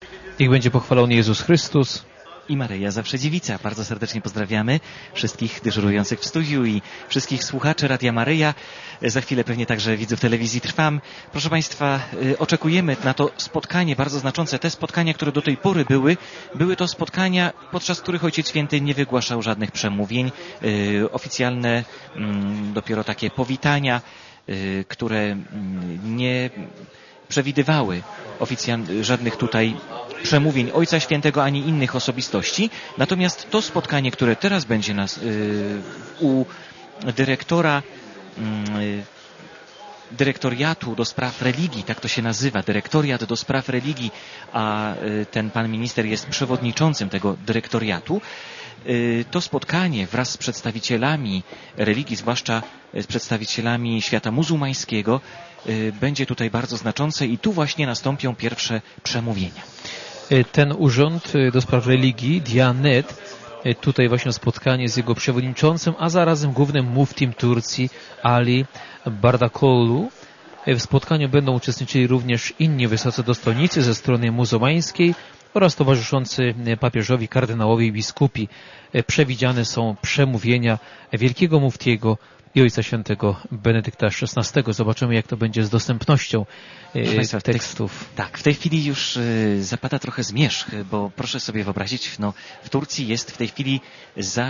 Niech będzie pochwalony Jezus Chrystus. I Maryja Zawsze Dziewica. Bardzo serdecznie pozdrawiamy wszystkich dyżurujących w studiu i wszystkich słuchaczy Radia Maryja. Za chwilę pewnie także widzów telewizji Trwam. Proszę Państwa, oczekujemy na to spotkanie bardzo znaczące. Te spotkania, które do tej pory były to spotkania, podczas których Ojciec Święty nie wygłaszał żadnych przemówień. Oficjalne, dopiero takie powitania, które nie przewidywały żadnych tutaj przemówień Ojca Świętego ani innych osobistości. Natomiast to spotkanie, które teraz będzie u dyrektora dyrektoriatu do spraw religii, tak to się nazywa, dyrektoriat do spraw religii, a ten pan minister jest przewodniczącym tego dyrektoriatu. To spotkanie wraz z przedstawicielami religii, zwłaszcza z przedstawicielami świata muzułmańskiego, będzie tutaj bardzo znaczące i tu właśnie nastąpią pierwsze przemówienia. Ten urząd do spraw religii, Diyanet, tutaj właśnie spotkanie z jego przewodniczącym, a zarazem głównym muftim Turcji, Ali Bardakoglu. W spotkaniu będą uczestniczyli również inni wysocy dostojnicy ze strony muzułmańskiej oraz towarzyszący papieżowi kardynałowie i biskupi. Przewidziane są przemówienia wielkiego muftiego i Ojca Świętego Benedykta XVI. Zobaczymy, jak to będzie z dostępnością tekstów. Tak, w tej chwili już zapada trochę zmierzch, bo proszę sobie wyobrazić, w Turcji jest w tej chwili za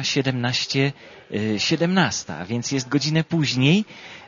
17:17, a więc jest godzinę później.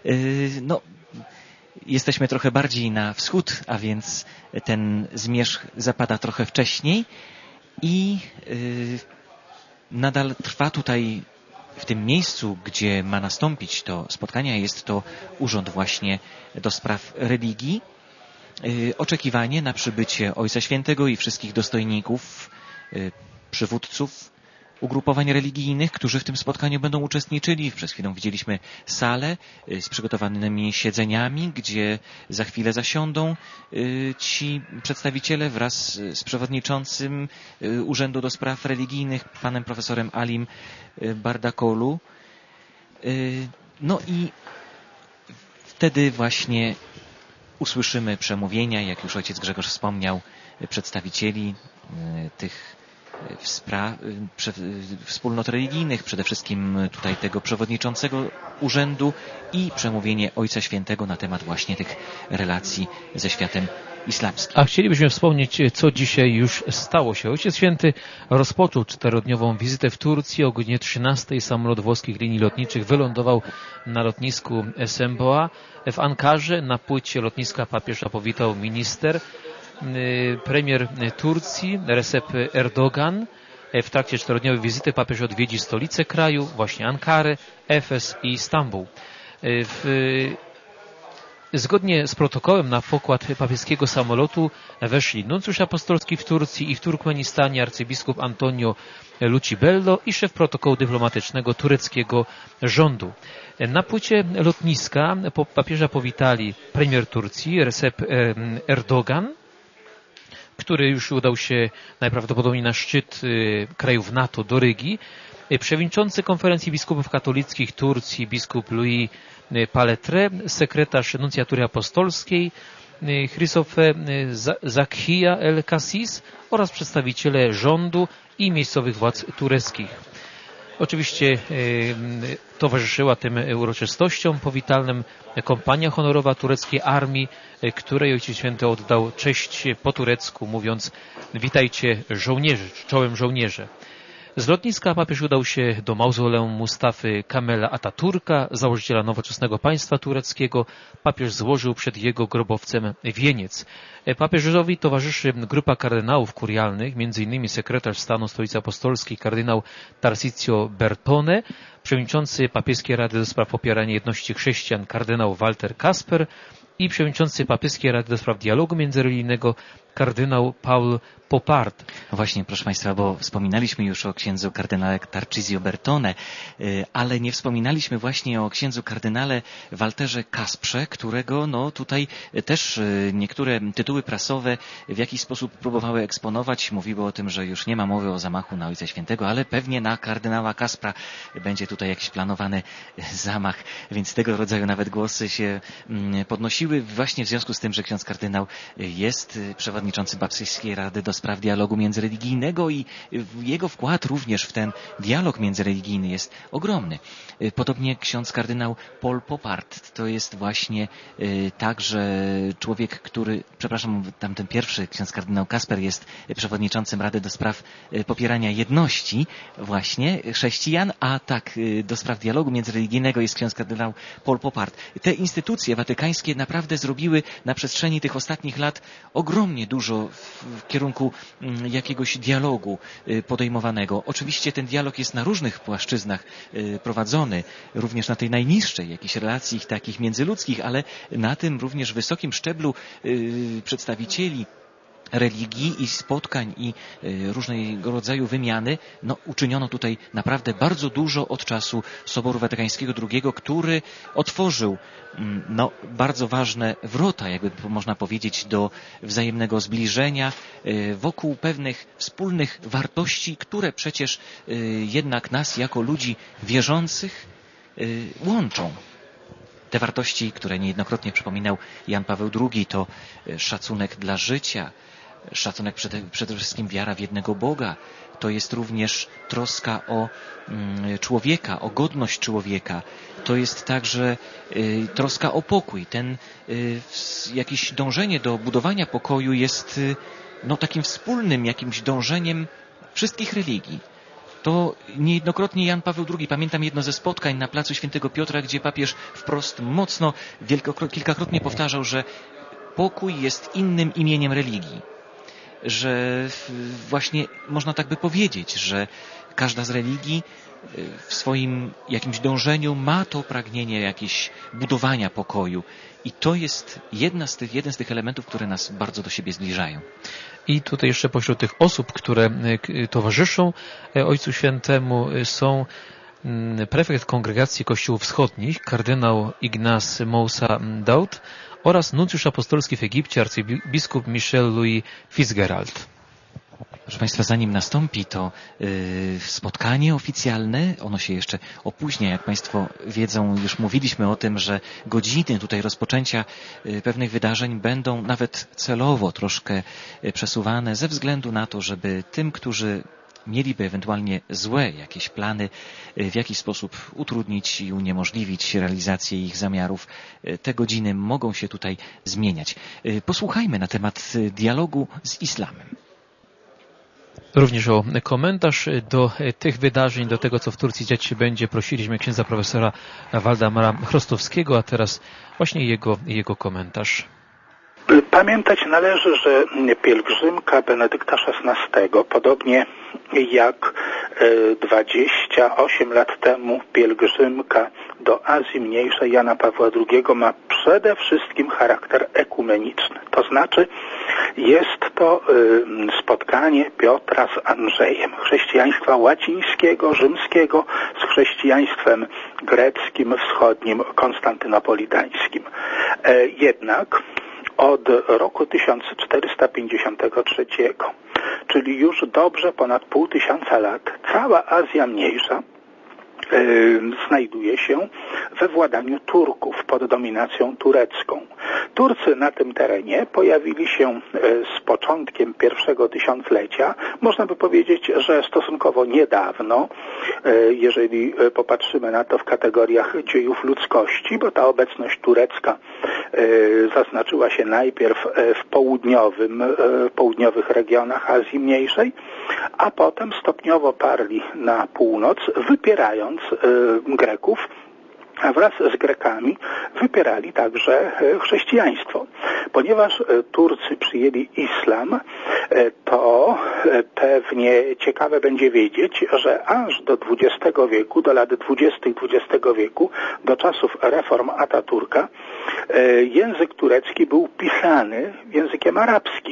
Jesteśmy trochę bardziej na wschód, a więc ten zmierzch zapada trochę wcześniej i nadal trwa tutaj w tym miejscu, gdzie ma nastąpić to spotkanie, jest to urząd właśnie do spraw religii, oczekiwanie na przybycie Ojca Świętego i wszystkich dostojników, przywódców ugrupowań religijnych, którzy w tym spotkaniu będą uczestniczyli. Przez chwilę widzieliśmy salę z przygotowanymi siedzeniami, gdzie za chwilę zasiądą ci przedstawiciele wraz z przewodniczącym Urzędu do Spraw Religijnych, panem profesorem Alim Bardakoglu. I wtedy właśnie usłyszymy przemówienia, jak już ojciec Grzegorz wspomniał, przedstawicieli tych wspólnot religijnych, przede wszystkim tutaj tego przewodniczącego urzędu i przemówienie Ojca Świętego na temat właśnie tych relacji ze światem islamskim. A chcielibyśmy wspomnieć, co dzisiaj już stało się. Ojciec Święty rozpoczął 4-dniową wizytę w Turcji. O godzinie 13 samolot włoskich linii lotniczych wylądował na lotnisku Esenboğa w Ankarze. Na płycie lotniska papieża powitał minister, premier Turcji Recep Erdogan. W trakcie 4-dniowej wizyty papież odwiedzi stolicę kraju, właśnie Ankarę, Efes i Stambuł. Zgodnie z protokołem na pokład papieskiego samolotu weszli nuncjusz apostolski w Turcji i w Turkmenistanie arcybiskup Antonio Lucibello i szef protokołu dyplomatycznego tureckiego rządu. Na płycie lotniska papieża powitali premier Turcji Recep Erdogan, który już udał się najprawdopodobniej na szczyt krajów NATO do Rygi. Przewodniczący konferencji biskupów katolickich Turcji biskup Louis Paletre, sekretarz nuncjatury apostolskiej Chrysofe Zakhia El-Kassis oraz przedstawiciele rządu i miejscowych władz tureckich. Oczywiście towarzyszyła tym uroczystościom powitalnym kompania honorowa tureckiej armii, której Ojciec Święty oddał cześć po turecku, mówiąc: witajcie żołnierze, czołem żołnierze. Z lotniska papież udał się do mauzoleum Mustafy Kemala Ataturka, założyciela nowoczesnego państwa tureckiego. Papież złożył przed jego grobowcem wieniec. Papieżowi towarzyszy grupa kardynałów kurialnych, m.in. sekretarz stanu Stolicy Apostolskiej kardynał Tarsizio Bertone, przewodniczący papieskiej Rady do spraw popierania jedności chrześcijan kardynał Walter Kasper i przewodniczący papieskiej Rady do spraw dialogu międzyreligijnego kardynał Paul Popard. Właśnie, proszę Państwa, bo wspominaliśmy już o księdzu kardynale Tarcisio Bertone, ale nie wspominaliśmy właśnie o księdzu kardynale Walterze Kasprze, którego tutaj też niektóre tytuły prasowe w jakiś sposób próbowały eksponować. Mówiły o tym, że już nie ma mowy o zamachu na Ojca Świętego, ale pewnie na kardynała Kaspra będzie tutaj jakiś planowany zamach, więc tego rodzaju nawet głosy się podnosiły właśnie w związku z tym, że ksiądz kardynał jest przewodniczącym Babskiej Rady do spraw dialogu międzyreligijnego i jego wkład również w ten dialog międzyreligijny jest ogromny. Podobnie ksiądz kardynał Paul Poppart to jest właśnie także człowiek, który, tamten pierwszy ksiądz kardynał Kasper jest przewodniczącym Rady do spraw popierania jedności właśnie chrześcijan, a tak do spraw dialogu międzyreligijnego jest ksiądz kardynał Paul Poppart. Te instytucje watykańskie naprawdę zrobiły na przestrzeni tych ostatnich lat ogromnie dużo w kierunku jakiegoś dialogu podejmowanego. Oczywiście ten dialog jest na różnych płaszczyznach prowadzony, również na tej najniższej jakichś relacji takich międzyludzkich, ale na tym również wysokim szczeblu przedstawicieli religii i spotkań i różnego rodzaju wymiany, uczyniono tutaj naprawdę bardzo dużo od czasu Soboru Watykańskiego II, który otworzył bardzo ważne wrota, jakby można powiedzieć, do wzajemnego zbliżenia wokół pewnych wspólnych wartości, które przecież jednak nas jako ludzi wierzących łączą. Te wartości, które niejednokrotnie przypominał Jan Paweł II, to szacunek dla życia, szacunek przede wszystkim wiara w jednego Boga. To jest również troska o człowieka, o godność człowieka. To jest także troska o pokój. Jakieś dążenie do budowania pokoju jest takim wspólnym jakimś dążeniem wszystkich religii. To niejednokrotnie Jan Paweł II, pamiętam jedno ze spotkań na placu Świętego Piotra, gdzie papież wprost mocno, kilkakrotnie powtarzał, że pokój jest innym imieniem religii. Że właśnie można tak by powiedzieć, że każda z religii w swoim jakimś dążeniu ma to pragnienie jakieś budowania pokoju. I to jest jeden z tych elementów, które nas bardzo do siebie zbliżają. I tutaj jeszcze pośród tych osób, które towarzyszą Ojcu Świętemu, są prefekt Kongregacji Kościołów Wschodnich, kardynał Ignace Moussa Daoud oraz nuncjusz apostolski w Egipcie, arcybiskup Michel Louis Fitzgerald. Proszę Państwa, zanim nastąpi to spotkanie oficjalne, ono się jeszcze opóźnia, jak Państwo wiedzą, już mówiliśmy o tym, że godziny tutaj rozpoczęcia pewnych wydarzeń będą nawet celowo troszkę przesuwane ze względu na to, żeby tym, którzy mieliby ewentualnie złe jakieś plany, w jakiś sposób utrudnić i uniemożliwić realizację ich zamiarów. Te godziny mogą się tutaj zmieniać. Posłuchajmy na temat dialogu z islamem. Również o komentarz do tych wydarzeń, do tego, co w Turcji dziać się będzie, prosiliśmy księdza profesora Waldemara Chrostowskiego, a teraz właśnie jego komentarz. Pamiętać należy, że pielgrzymka Benedykta XVI, podobnie jak 28 lat temu pielgrzymka do Azji Mniejszej Jana Pawła II, ma przede wszystkim charakter ekumeniczny. To znaczy jest to spotkanie Piotra z Andrzejem, chrześcijaństwa łacińskiego, rzymskiego z chrześcijaństwem greckim, wschodnim, konstantynopolitańskim. Jednak od roku 1453, czyli już dobrze ponad 500 lat, cała Azja Mniejsza znajduje się we władaniu Turków pod dominacją turecką. Turcy na tym terenie pojawili się z początkiem pierwszego tysiąclecia. Można by powiedzieć, że stosunkowo niedawno, jeżeli popatrzymy na to w kategoriach dziejów ludzkości, bo ta obecność turecka zaznaczyła się najpierw w południowych regionach Azji Mniejszej, a potem stopniowo parli na północ, wypierając Greków, a wraz z Grekami wypierali także chrześcijaństwo. Ponieważ Turcy przyjęli islam, to pewnie ciekawe będzie wiedzieć, że aż do XX wieku, do lat 20. XX wieku, do czasów reform Ataturka, język turecki był pisany językiem arabskim.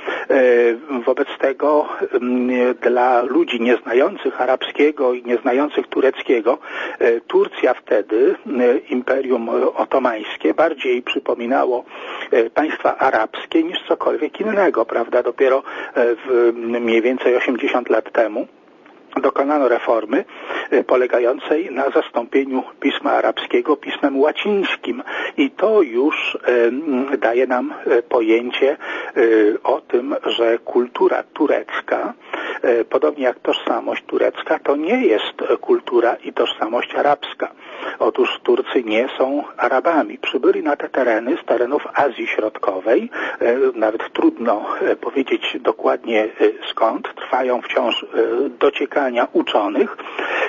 Wobec tego dla ludzi nieznających arabskiego i nieznających tureckiego Turcja wtedy, Imperium Otomańskie, bardziej przypominało państwa arabskie niż cokolwiek innego, prawda? Dopiero mniej więcej 80 lat temu dokonano reformy polegającej na zastąpieniu pisma arabskiego pismem łacińskim i to już daje nam pojęcie o tym, że kultura turecka, podobnie jak tożsamość turecka, to nie jest kultura i tożsamość arabska. Otóż Turcy nie są Arabami. Przybyli na te tereny z terenów Azji Środkowej, nawet trudno powiedzieć dokładnie skąd, trwają wciąż dociekania uczonych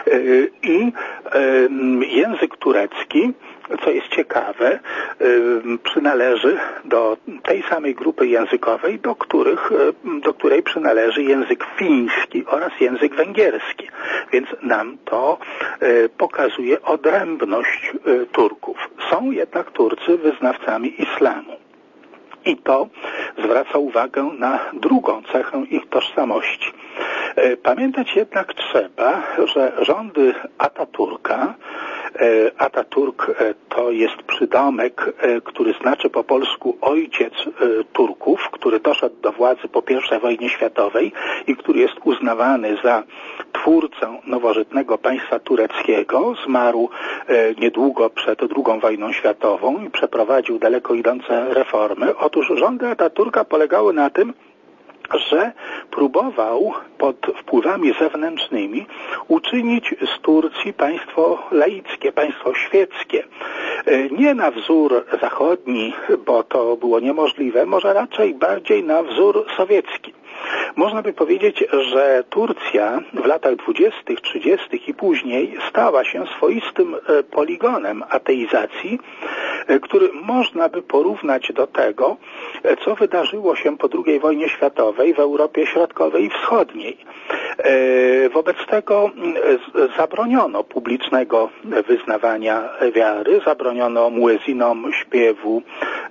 i język turecki, co jest ciekawe, przynależy do tej samej grupy językowej, do której przynależy język fiński oraz język węgierski. Więc nam to pokazuje odrębność Turków. Są jednak Turcy wyznawcami islamu. I to zwraca uwagę na drugą cechę ich tożsamości. Pamiętać jednak trzeba, że rządy Ataturka, Ataturk to jest przydomek, który znaczy po polsku ojciec Turków, który doszedł do władzy po I wojnie światowej i który jest uznawany za twórcę nowożytnego państwa tureckiego. Zmarł niedługo przed II wojną światową i przeprowadził daleko idące reformy. Otóż rządy Ataturka polegały na tym, że próbował pod wpływami zewnętrznymi uczynić z Turcji państwo laickie, państwo świeckie. Nie na wzór zachodni, bo to było niemożliwe, może raczej bardziej na wzór sowiecki. Można by powiedzieć, że Turcja w latach 20., 30. i później stała się swoistym poligonem ateizacji, który można by porównać do tego, co wydarzyło się po II wojnie światowej w Europie Środkowej i Wschodniej. Wobec tego zabroniono publicznego wyznawania wiary, zabroniono muezinom śpiewu,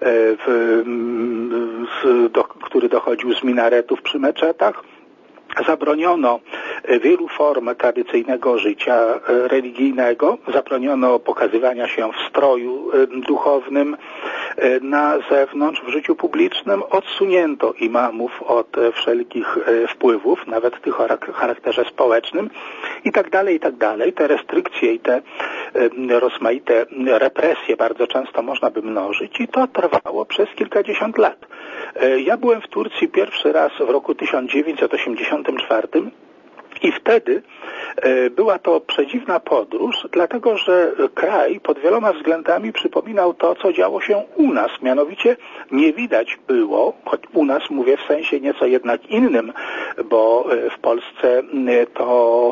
który dochodził z minaretów przy meczetach. Zabroniono wielu form tradycyjnego życia religijnego, zabroniono pokazywania się w stroju duchownym na zewnątrz w życiu publicznym, odsunięto imamów od wszelkich wpływów, nawet tych o charakterze społecznym i tak dalej, i tak dalej. Te restrykcje i te rozmaite represje bardzo często można by mnożyć i to trwało przez kilkadziesiąt lat. Ja byłem w Turcji pierwszy raz w roku 1984 i wtedy była to przedziwna podróż, dlatego że kraj pod wieloma względami przypominał to, co działo się u nas. Mianowicie nie widać było, choć u nas mówię w sensie nieco jednak innym, bo w Polsce to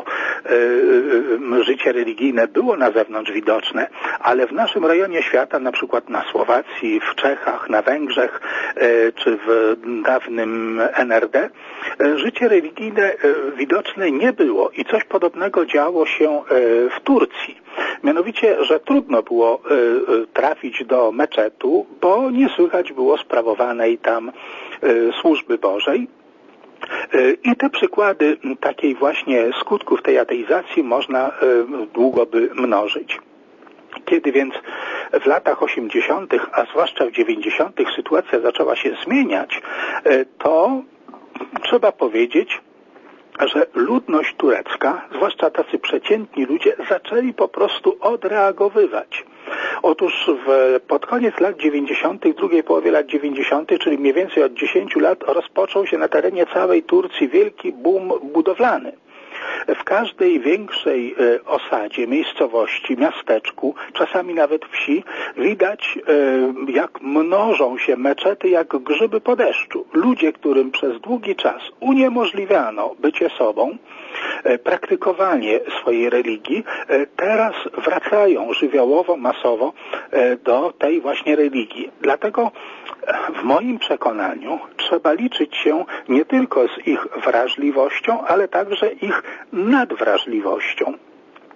życie religijne było na zewnątrz widoczne, ale w naszym rejonie świata, na przykład na Słowacji, w Czechach, na Węgrzech czy w dawnym NRD, życie religijne widoczne nie było i coś podobnego działo się w Turcji. Mianowicie, że trudno było trafić do meczetu, bo nie słychać było sprawowanej tam służby Bożej. I te przykłady takiej właśnie skutków tej ateizacji można długo by mnożyć. Kiedy więc w latach 80., a zwłaszcza w 90. sytuacja zaczęła się zmieniać, to trzeba powiedzieć, że ludność turecka, zwłaszcza tacy przeciętni ludzie, zaczęli po prostu odreagowywać. Otóż pod koniec lat 90., drugiej połowie lat 90., czyli mniej więcej od 10 lat, rozpoczął się na terenie całej Turcji wielki boom budowlany. W każdej większej osadzie, miejscowości, miasteczku, czasami nawet wsi, widać, jak mnożą się meczety jak grzyby po deszczu. Ludzie, którym przez długi czas uniemożliwiano bycie sobą, praktykowanie swojej religii, teraz wracają żywiołowo, masowo do tej właśnie religii. Dlatego w moim przekonaniu trzeba liczyć się nie tylko z ich wrażliwością, ale także ich nadwrażliwością.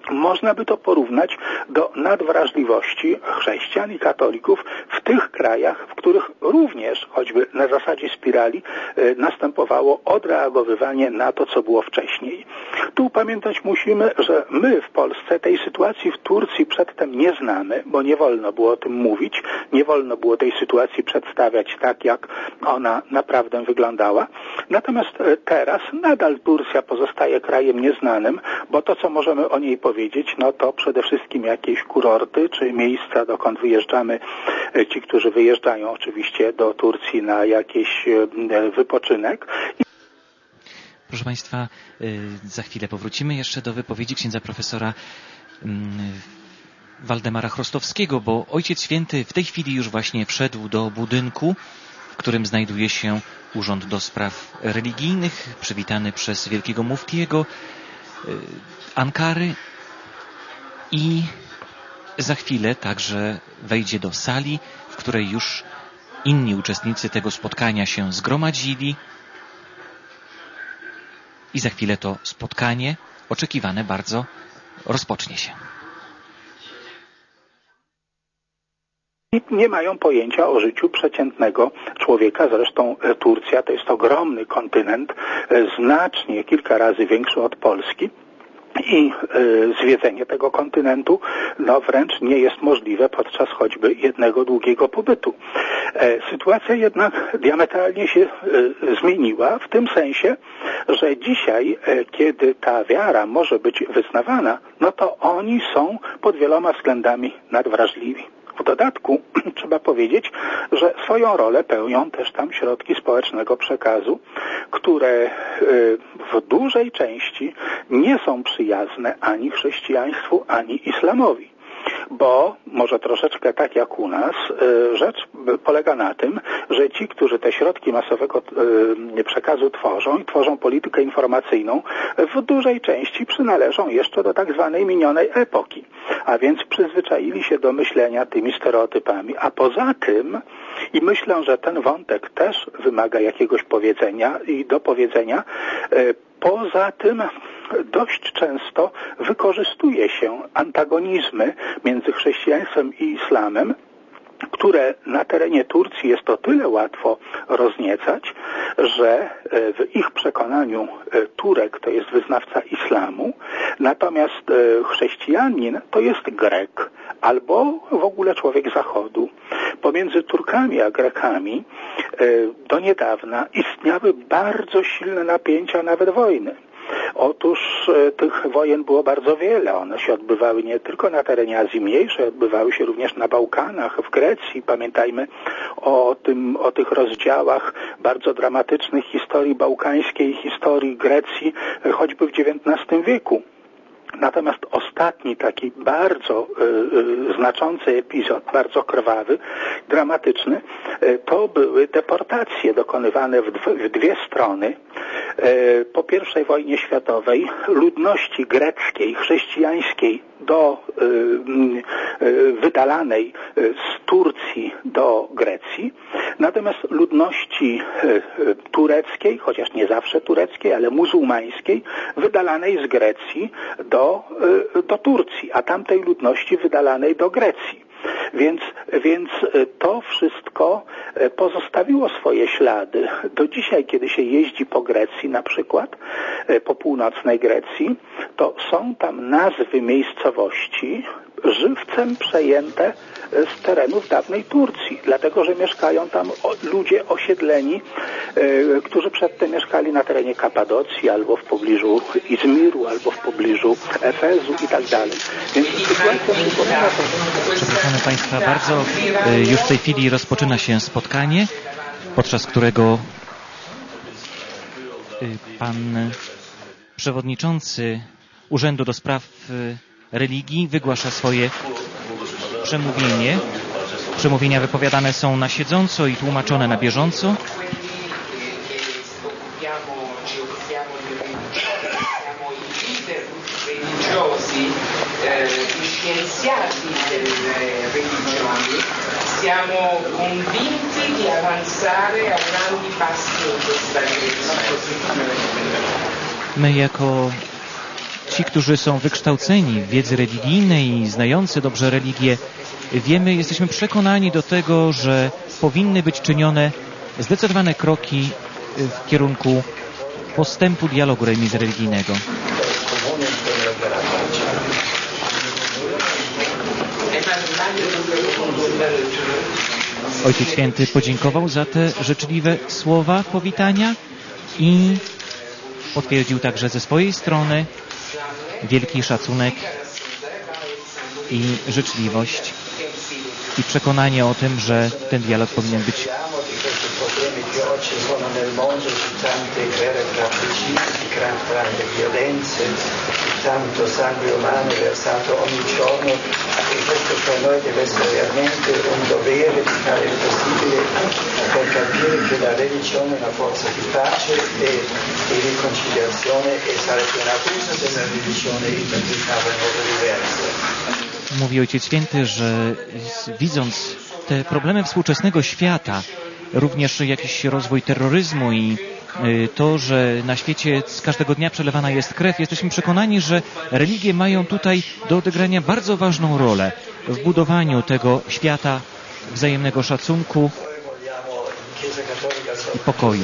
Można by to porównać do nadwrażliwości chrześcijan i katolików w tych krajach, w których również, choćby na zasadzie spirali, następowało odreagowywanie na to, co było wcześniej. Tu pamiętać musimy, że my w Polsce tej sytuacji w Turcji przedtem nie znamy, bo nie wolno było o tym mówić, nie wolno było tej sytuacji przedstawiać tak, jak ona naprawdę wyglądała. Natomiast teraz nadal Turcja pozostaje krajem nieznanym, bo to, co możemy o niej powiedzieć, no to przede wszystkim jakieś kurorty, czy miejsca, dokąd wyjeżdżamy, ci, którzy wyjeżdżają oczywiście do Turcji na jakiś wypoczynek. Proszę Państwa, za chwilę powrócimy jeszcze do wypowiedzi księdza profesora Waldemara Chrostowskiego, bo Ojciec Święty w tej chwili już właśnie wszedł do budynku, w którym znajduje się Urząd do Spraw Religijnych, przywitany przez wielkiego muftiego Ankary. I za chwilę także wejdzie do sali, w której już inni uczestnicy tego spotkania się zgromadzili. I za chwilę to spotkanie, oczekiwane bardzo, rozpocznie się. Nie mają pojęcia o życiu przeciętnego człowieka. Zresztą Turcja to jest ogromny kontynent, znacznie kilka razy większy od Polski. I zwiedzenie tego kontynentu wręcz nie jest możliwe podczas choćby jednego długiego pobytu. Sytuacja jednak diametralnie się zmieniła w tym sensie, że dzisiaj, kiedy ta wiara może być wyznawana, no to oni są pod wieloma względami nadwrażliwi. W dodatku trzeba powiedzieć, że swoją rolę pełnią też tam środki społecznego przekazu, które w dużej części nie są przyjazne ani chrześcijaństwu, ani islamowi. Bo może troszeczkę tak jak u nas, rzecz polega na tym, że ci, którzy te środki masowego przekazu tworzą i tworzą politykę informacyjną, w dużej części przynależą jeszcze do tak zwanej minionej epoki. A więc przyzwyczaili się do myślenia tymi stereotypami. A poza tym, i myślę, że ten wątek też wymaga jakiegoś powiedzenia i dopowiedzenia, poza tym dość często wykorzystuje się antagonizmy między chrześcijaństwem i islamem, które na terenie Turcji jest o tyle łatwo rozniecać, że w ich przekonaniu Turek to jest wyznawca islamu, natomiast chrześcijanin to jest Grek albo w ogóle człowiek Zachodu. Pomiędzy Turkami a Grekami do niedawna istniały bardzo silne napięcia, nawet wojny. Otóż tych wojen było bardzo wiele. One się odbywały nie tylko na terenie Azji Mniejszej, odbywały się również na Bałkanach, w Grecji. Pamiętajmy o tych rozdziałach bardzo dramatycznych historii bałkańskiej, historii Grecji, choćby w XIX wieku. Natomiast ostatni taki bardzo znaczący epizod, bardzo krwawy, dramatyczny, to były deportacje dokonywane w dwie strony. Po I wojnie światowej ludności greckiej, chrześcijańskiej wydalanej z Turcji do Grecji, natomiast ludności tureckiej, chociaż nie zawsze tureckiej, ale muzułmańskiej, wydalanej z Grecji do Turcji, a tamtej ludności wydalanej do Grecji. Więc to wszystko pozostawiło swoje ślady. Do dzisiaj, kiedy się jeździ po Grecji, na przykład po północnej Grecji, to są tam nazwy miejscowości żywcem przejęte z terenów dawnej Turcji, dlatego że mieszkają tam ludzie osiedleni, którzy przedtem mieszkali na terenie Kapadocji, albo w pobliżu Izmiru, albo w pobliżu Efezu i tak dalej. Więc sytuacja przypomina to. Przepraszamy Państwa bardzo, już w tej chwili rozpoczyna się spotkanie, podczas którego pan przewodniczący Urzędu do Spraw Religii wygłasza swoje przemówienie. Przemówienia wypowiadane są na siedząco i tłumaczone na bieżąco. Siamo convinti di avanzare a grandi passi in questa direzione. My jako ci, którzy są wykształceni w wiedzy religijnej i znający dobrze religię, jesteśmy przekonani do tego, że powinny być czynione zdecydowane kroki w kierunku postępu dialogu międzyreligijnego. Ojciec Święty podziękował za te życzliwe słowa powitania i potwierdził także ze swojej strony wielki szacunek i życzliwość i przekonanie o tym, że ten dialog powinien być tanto sangue umano versato ogni giorno e questo per noi deve essere veramente un dovere di fare il possibile per capire che la religione è una forza di pace e di riconciliazione e sarebbe un abuso se la religione interpretava in modo diverso. Mówi Ojciec Święty, że widząc te problemy współczesnego świata, również jakiś rozwój terroryzmu i to, że na świecie z każdego dnia przelewana jest krew, jesteśmy przekonani, że religie mają tutaj do odegrania bardzo ważną rolę w budowaniu tego świata wzajemnego szacunku i pokoju.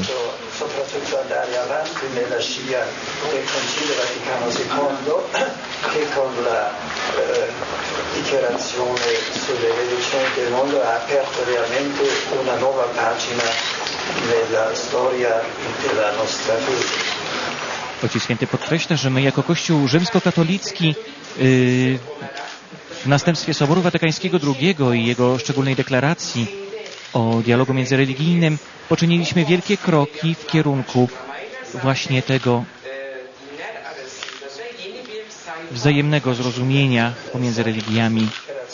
Dichiarazione sulle religioni del mondo ha aperto realmente una nuova pagina nella storia della nostra fede. Ojciec Święty podkreśla, że my jako Kościół rzymskokatolicki w następstwie Soboru Watykańskiego II i jego szczególnej deklaracji o dialogu międzyreligijnym poczyniliśmy wielkie kroki w kierunku właśnie tego wzajemnego zrozumienia pomiędzy religiami.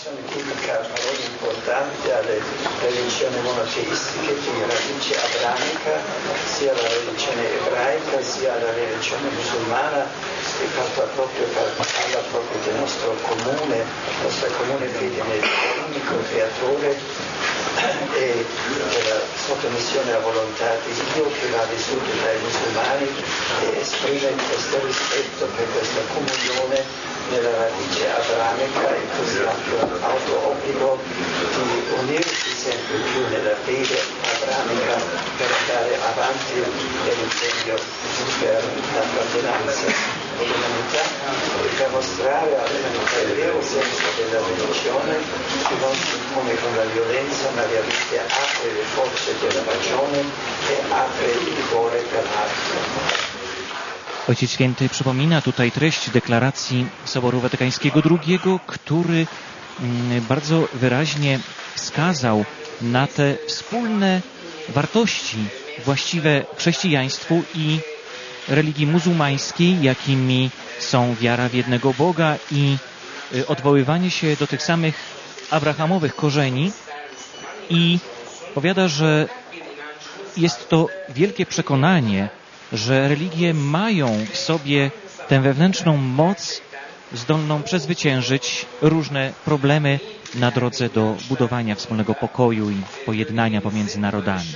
Religione monoteistiche di radice abramica, sia la religione ebraica sia la religione musulmana, e parla proprio del nostra comune fede nell'unico creatore e della sottomissione alla volontà di Dio che va vissuto dai musulmani e esprime questo rispetto per questa comunione nella radice abramica e così anche un auto-obbligo di unirsi sempre più nella fede abramica per andare avanti nell'impegno per la fratellanza e l'umanità e per mostrare all'umanità il vero senso della religione che non si impone con la violenza ma realmente apre le forze della ragione e apre il cuore per l'altro. Ojciec Święty przypomina tutaj treść deklaracji Soboru Watykańskiego II, który bardzo wyraźnie wskazał na te wspólne wartości właściwe chrześcijaństwu i religii muzułmańskiej, jakimi są wiara w jednego Boga i odwoływanie się do tych samych abrahamowych korzeni i powiada, że jest to wielkie przekonanie, że religie mają w sobie tę wewnętrzną moc zdolną przezwyciężyć różne problemy na drodze do budowania wspólnego pokoju i pojednania pomiędzy narodami.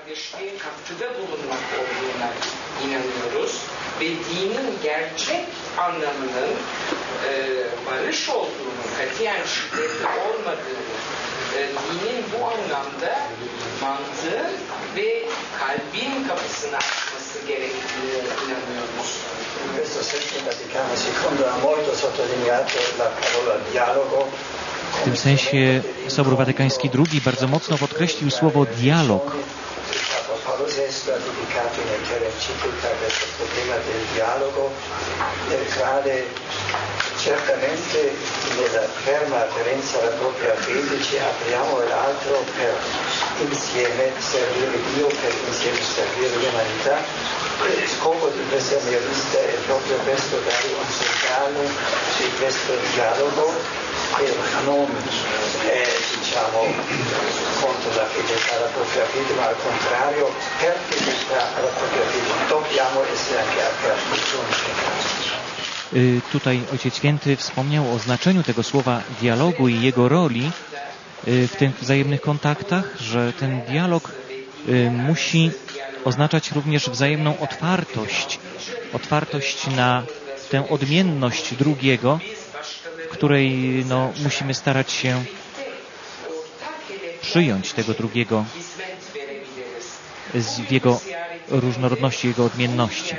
Dinin bu anlamda mantığın ve kalbin kapısını açması gerektiğine inanıyoruz. In questo senso il Vaticano II ha molto sottolineato la parola dialogo. W tym sensie Sobór Watykański II bardzo mocno podkreślił słowo dialog. Paolo VI ha dedicato un'intera enciclica a questo problema del dialogo, nel quale certamente nella ferma aderenza alla propria fede ci apriamo all'altro per insieme servire Dio, per insieme servire l'umanità. Il scopo di questa mia vista è proprio questo, dare un segnale di questo dialogo che non è, diciamo, contro la fedeltà alla propria fede, ma al contrario, per fedeltà alla propria fede dobbiamo essere anche aperti. Tutaj Ojciec Święty wspomniał o znaczeniu tego słowa dialogu i jego roli w tych wzajemnych kontaktach, że ten dialog musi oznaczać również wzajemną otwartość na tę odmienność drugiego, w której musimy starać się przyjąć tego drugiego w jego różnorodności, jego odmienności.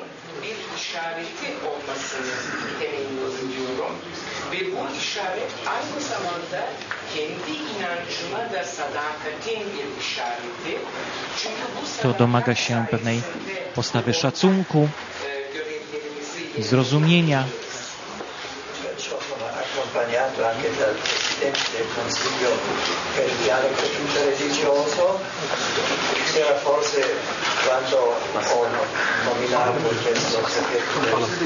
To domaga się pewnej postawy szacunku, zrozumienia. Anche dal Presidente del Consiglio per il dialogo interreligioso, era forse quando ho nominato questo segretario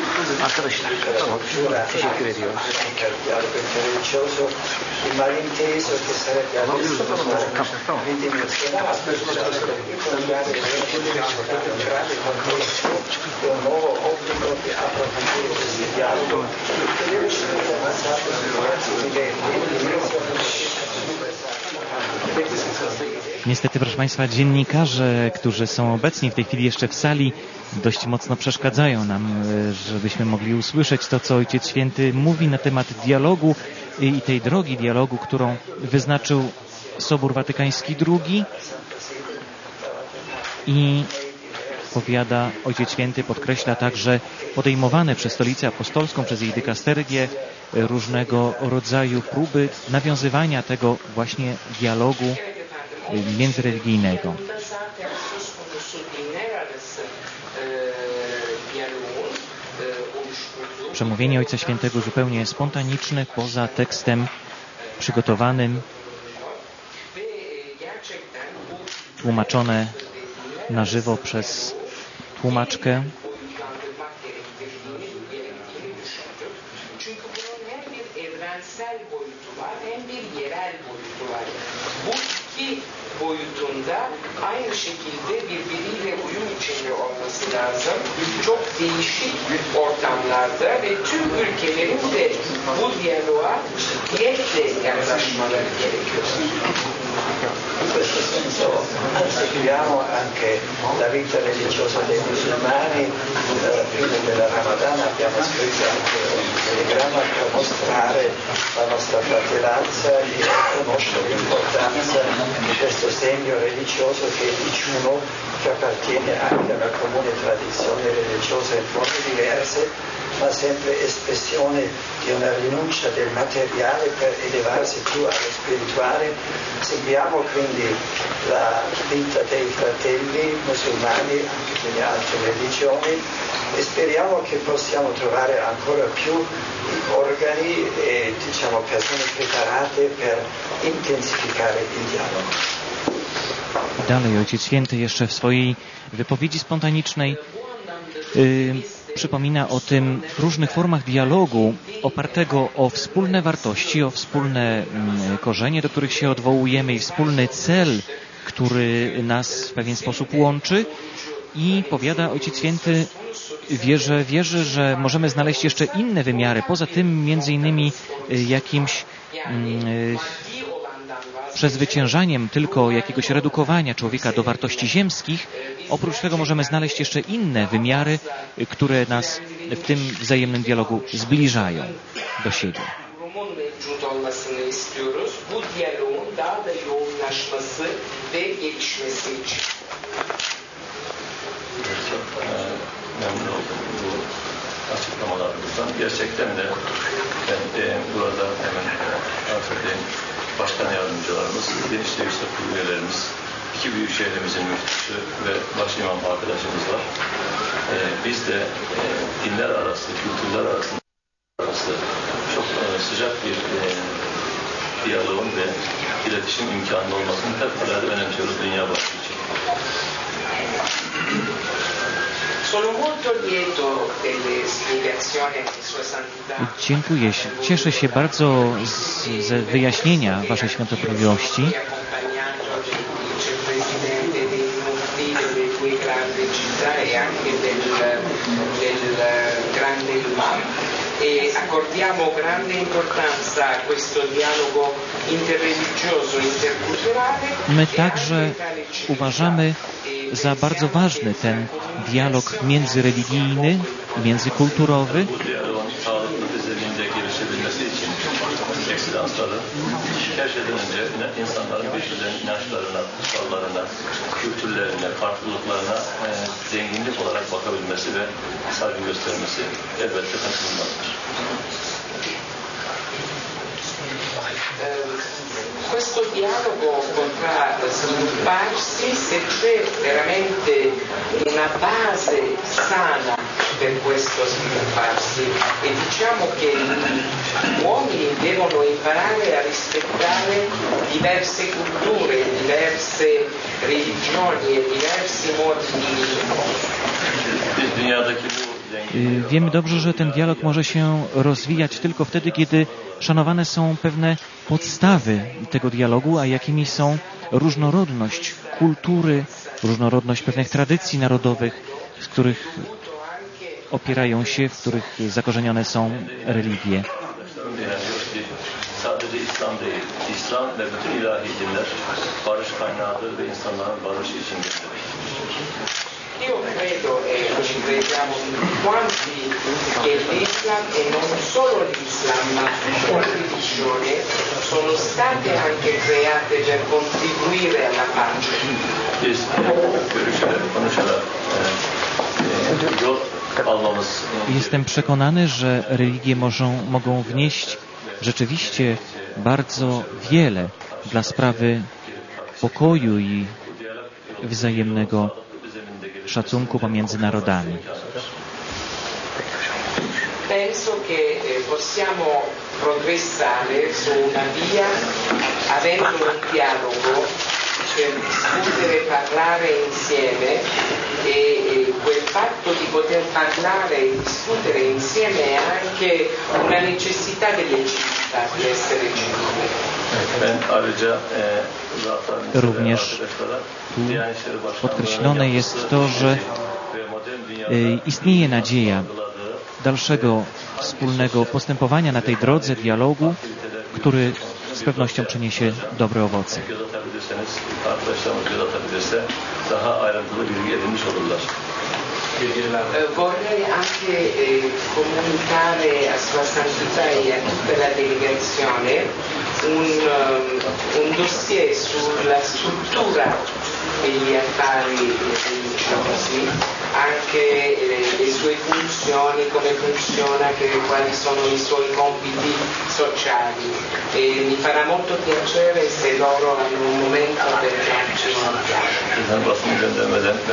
per il dialogo interreligioso il malinteso che sarebbe adesso ridimensionato un grande contesto e un nuovo obbligo di approfondire questo dialogo che deve essere avanzato Niestety, proszę Państwa, dziennikarze, którzy są obecni w tej chwili jeszcze w sali, dość mocno przeszkadzają nam, żebyśmy mogli usłyszeć to, co Ojciec Święty mówi na temat dialogu i tej drogi dialogu, którą wyznaczył Sobór Watykański II. I powiada, Ojciec Święty podkreśla także podejmowane przez Stolicę Apostolską, przez jej dykastergię różnego rodzaju próby nawiązywania tego właśnie dialogu międzyreligijnego. Przemówienie Ojca Świętego zupełnie spontaniczne, poza tekstem przygotowanym, tłumaczone na żywo przez tłumaczkę. boyutunda aynı şekilde birbiriyle uyum içinde olması lazım. Çok değişik ortamlarda ve tüm ülkelerin de bu diyaloğa ciddiyetle yaklaşmaları gerekiyor. In questo senso seguiamo anche la vita religiosa dei musulmani. Prima della Ramadana abbiamo scritto anche un telegramma per mostrare la nostra fratellanza e riconoscere l'importanza di questo segno religioso che è digiuno, che appartiene anche alla comune tradizione religiosa in forme diverse, ma sempre espressione di una rinuncia del materiale per elevarsi più allo spirituale. Seguiamo quindi la vita dei fratelli musulmani, anche delle altre religioni, e speriamo che possiamo trovare ancora più organi e persone preparate per intensificare il dialogo. Dalej Ojciec Święty jeszcze w swojej wypowiedzi spontanicznej przypomina o tym różnych formach dialogu opartego o wspólne wartości, o wspólne korzenie, do których się odwołujemy i wspólny cel, który nas w pewien sposób łączy. I powiada Ojciec Święty, wierzy, że możemy znaleźć jeszcze inne wymiary, poza tym między innymi jakimś przezwyciężaniem tylko jakiegoś redukowania człowieka do wartości ziemskich. Oprócz tego możemy znaleźć jeszcze inne wymiary, które nas w tym wzajemnym dialogu zbliżają do siebie. Açıklamalarımızdan gerçekten de burada hemen Ankara'dayım. Başkan yardımcılarımız, Gençlik Yüksek Kurulu üyelerimiz, iki büyük şehrimizin müftüsü ve baş imam arkadaşımız var. Biz de dinler arası, kültürler arası çok sıcak bir diyaloğun ve iletişim imkanı olmasını fevkalade önemsiyoruz dünya barışı için. Dziękuję. Cieszę się bardzo z wyjaśnienia Waszej Świątobliwości. Accordiamo grande importanza a questo dialogo interreligioso, interculturale. My także uważamy za bardzo ważny ten dialog międzyreligijny, międzykulturowy. Bu diyaloğun sağlıklı bir zeminde gelişebilmesi için eksidansları her şeyden önce insanların birbirlerinin inançlarına, kutsallarına, kültürlerine, farklılıklarına zenginlik olarak bakabilmesi ve saygı göstermesi elbette kaçınılmazdır. Questo dialogo potrà svilupparsi se c'è veramente una base sana per questo svilupparsi e diciamo che gli uomini devono imparare a rispettare diverse culture, diverse religioni e diversi modi di vivere. Biz dünyadaki bu Wiemy dobrze, że ten dialog może się rozwijać tylko wtedy, kiedy szanowane są pewne podstawy tego dialogu, a jakimi są różnorodność kultury, różnorodność pewnych tradycji narodowych, z których opierają się, w których zakorzenione są religie. sadece İslam değil, İslam ve bütün ilahi dinler barış kaynağıdır ve insanların barışı için getirir. Io credo, e ci crediamo tutti quanti, che l'Islam e non solo l'Islam, ma tutte le religioni sono state anche create per contribuire alla pace. Biz görüşerek, konuşarak yol almamız. Jestem przekonany, że religie mogą wnieść rzeczywiście bardzo wiele dla sprawy pokoju i wzajemnego szacunku pomiędzy narodami. Penso che possiamo progressare su una via avendo un dialogo per discutere, parlare insieme e quel fatto di poter parlare e discutere insieme è anche una necessità delle civiltà di essere civili. Również tu podkreślone jest to, że istnieje nadzieja dalszego wspólnego postępowania na tej drodze dialogu, który z pewnością przyniesie dobre owoce. Vorrei anche comunicare a Sua Santità e a tutta la delegazione un dossier sulla struttura degli affari religiosi, anche le sue funzioni, come funziona, quali sono i suoi compiti sociali. E mi farà molto piacere se loro hanno un momento per darci un'occhiata.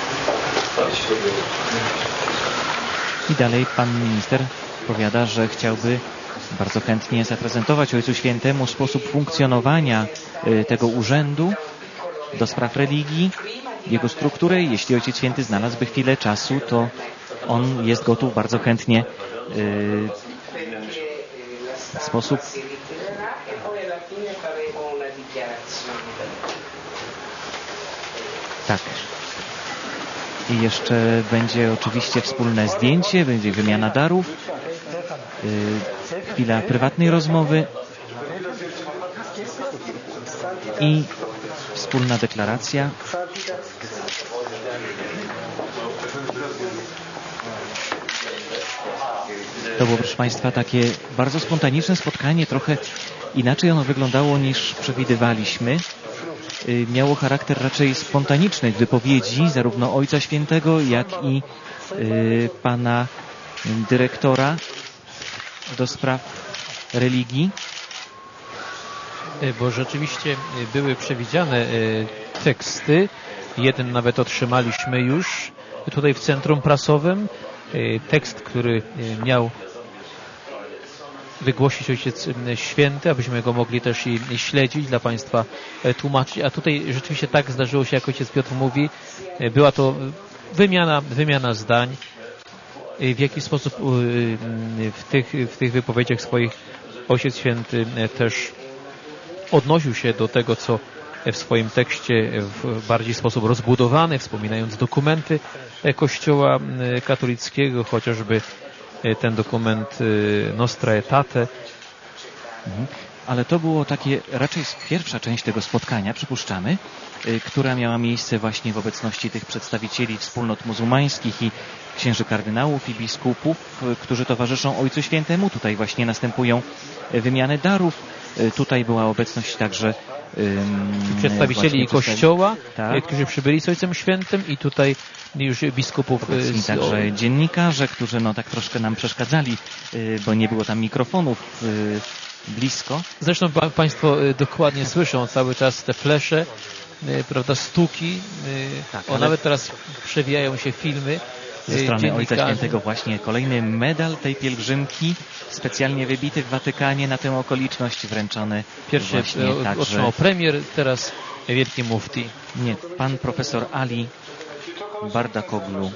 I dalej pan minister powiada, że chciałby bardzo chętnie zaprezentować Ojcu Świętemu sposób funkcjonowania tego urzędu do spraw religii, jego strukturę. Jeśli Ojciec Święty znalazłby chwilę czasu, to on jest gotów bardzo chętnie w sposób tak. I jeszcze będzie oczywiście wspólne zdjęcie, będzie wymiana darów, chwila prywatnej rozmowy i wspólna deklaracja. To było, proszę Państwa, takie bardzo spontaniczne spotkanie, trochę inaczej ono wyglądało niż przewidywaliśmy. Miało charakter raczej spontanicznych wypowiedzi zarówno Ojca Świętego, jak i pana dyrektora do spraw religii. Bo rzeczywiście były przewidziane teksty. Jeden nawet otrzymaliśmy już tutaj w centrum prasowym. Tekst, który miał wygłosić Ojciec Święty, abyśmy go mogli też i śledzić, dla Państwa tłumaczyć. A tutaj rzeczywiście tak zdarzyło się, jak Ojciec Piotr mówi. Była to wymiana zdań. W jaki sposób w tych wypowiedziach swoich Ojciec Święty też odnosił się do tego, co w swoim tekście w bardziej sposób rozbudowany, wspominając dokumenty Kościoła katolickiego, chociażby ten dokument Nostra Aetate. Ale to było takie raczej pierwsza część tego spotkania, przypuszczamy, która miała miejsce właśnie w obecności tych przedstawicieli wspólnot muzułmańskich i księży kardynałów i biskupów, którzy towarzyszą Ojcu Świętemu. Tutaj właśnie następują wymiany darów. Tutaj była obecność także przedstawicieli Kościoła, tak, którzy przybyli z Ojcem Świętym, i tutaj już biskupów. Także dziennikarze, którzy tak troszkę nam przeszkadzali, bo nie było tam mikrofonów blisko. Zresztą Państwo dokładnie słyszą cały czas te flesze, prawda, stuki. Tak, nawet teraz przewijają się filmy ze strony Ojca Świętego właśnie kolejny medal tej pielgrzymki, specjalnie wybity w Watykanie na tę okoliczność, wręczony pierwszy otrzymał premier, teraz wielki mufti. Nie, pan profesor Ali Bardakoglu.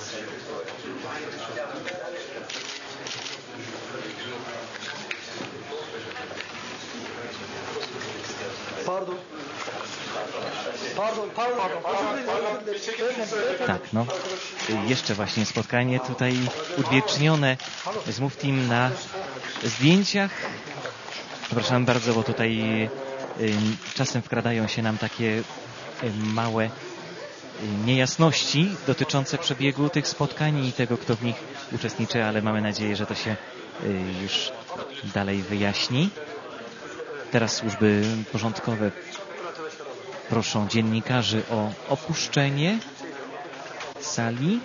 Tak, jeszcze właśnie spotkanie tutaj uwiecznione z muftim na zdjęciach. Przepraszam bardzo, bo tutaj czasem wkradają się nam takie małe niejasności dotyczące przebiegu tych spotkań i tego, kto w nich uczestniczy, ale mamy nadzieję, że to się już dalej wyjaśni. Teraz służby porządkowe proszą dziennikarzy o opuszczenie sali.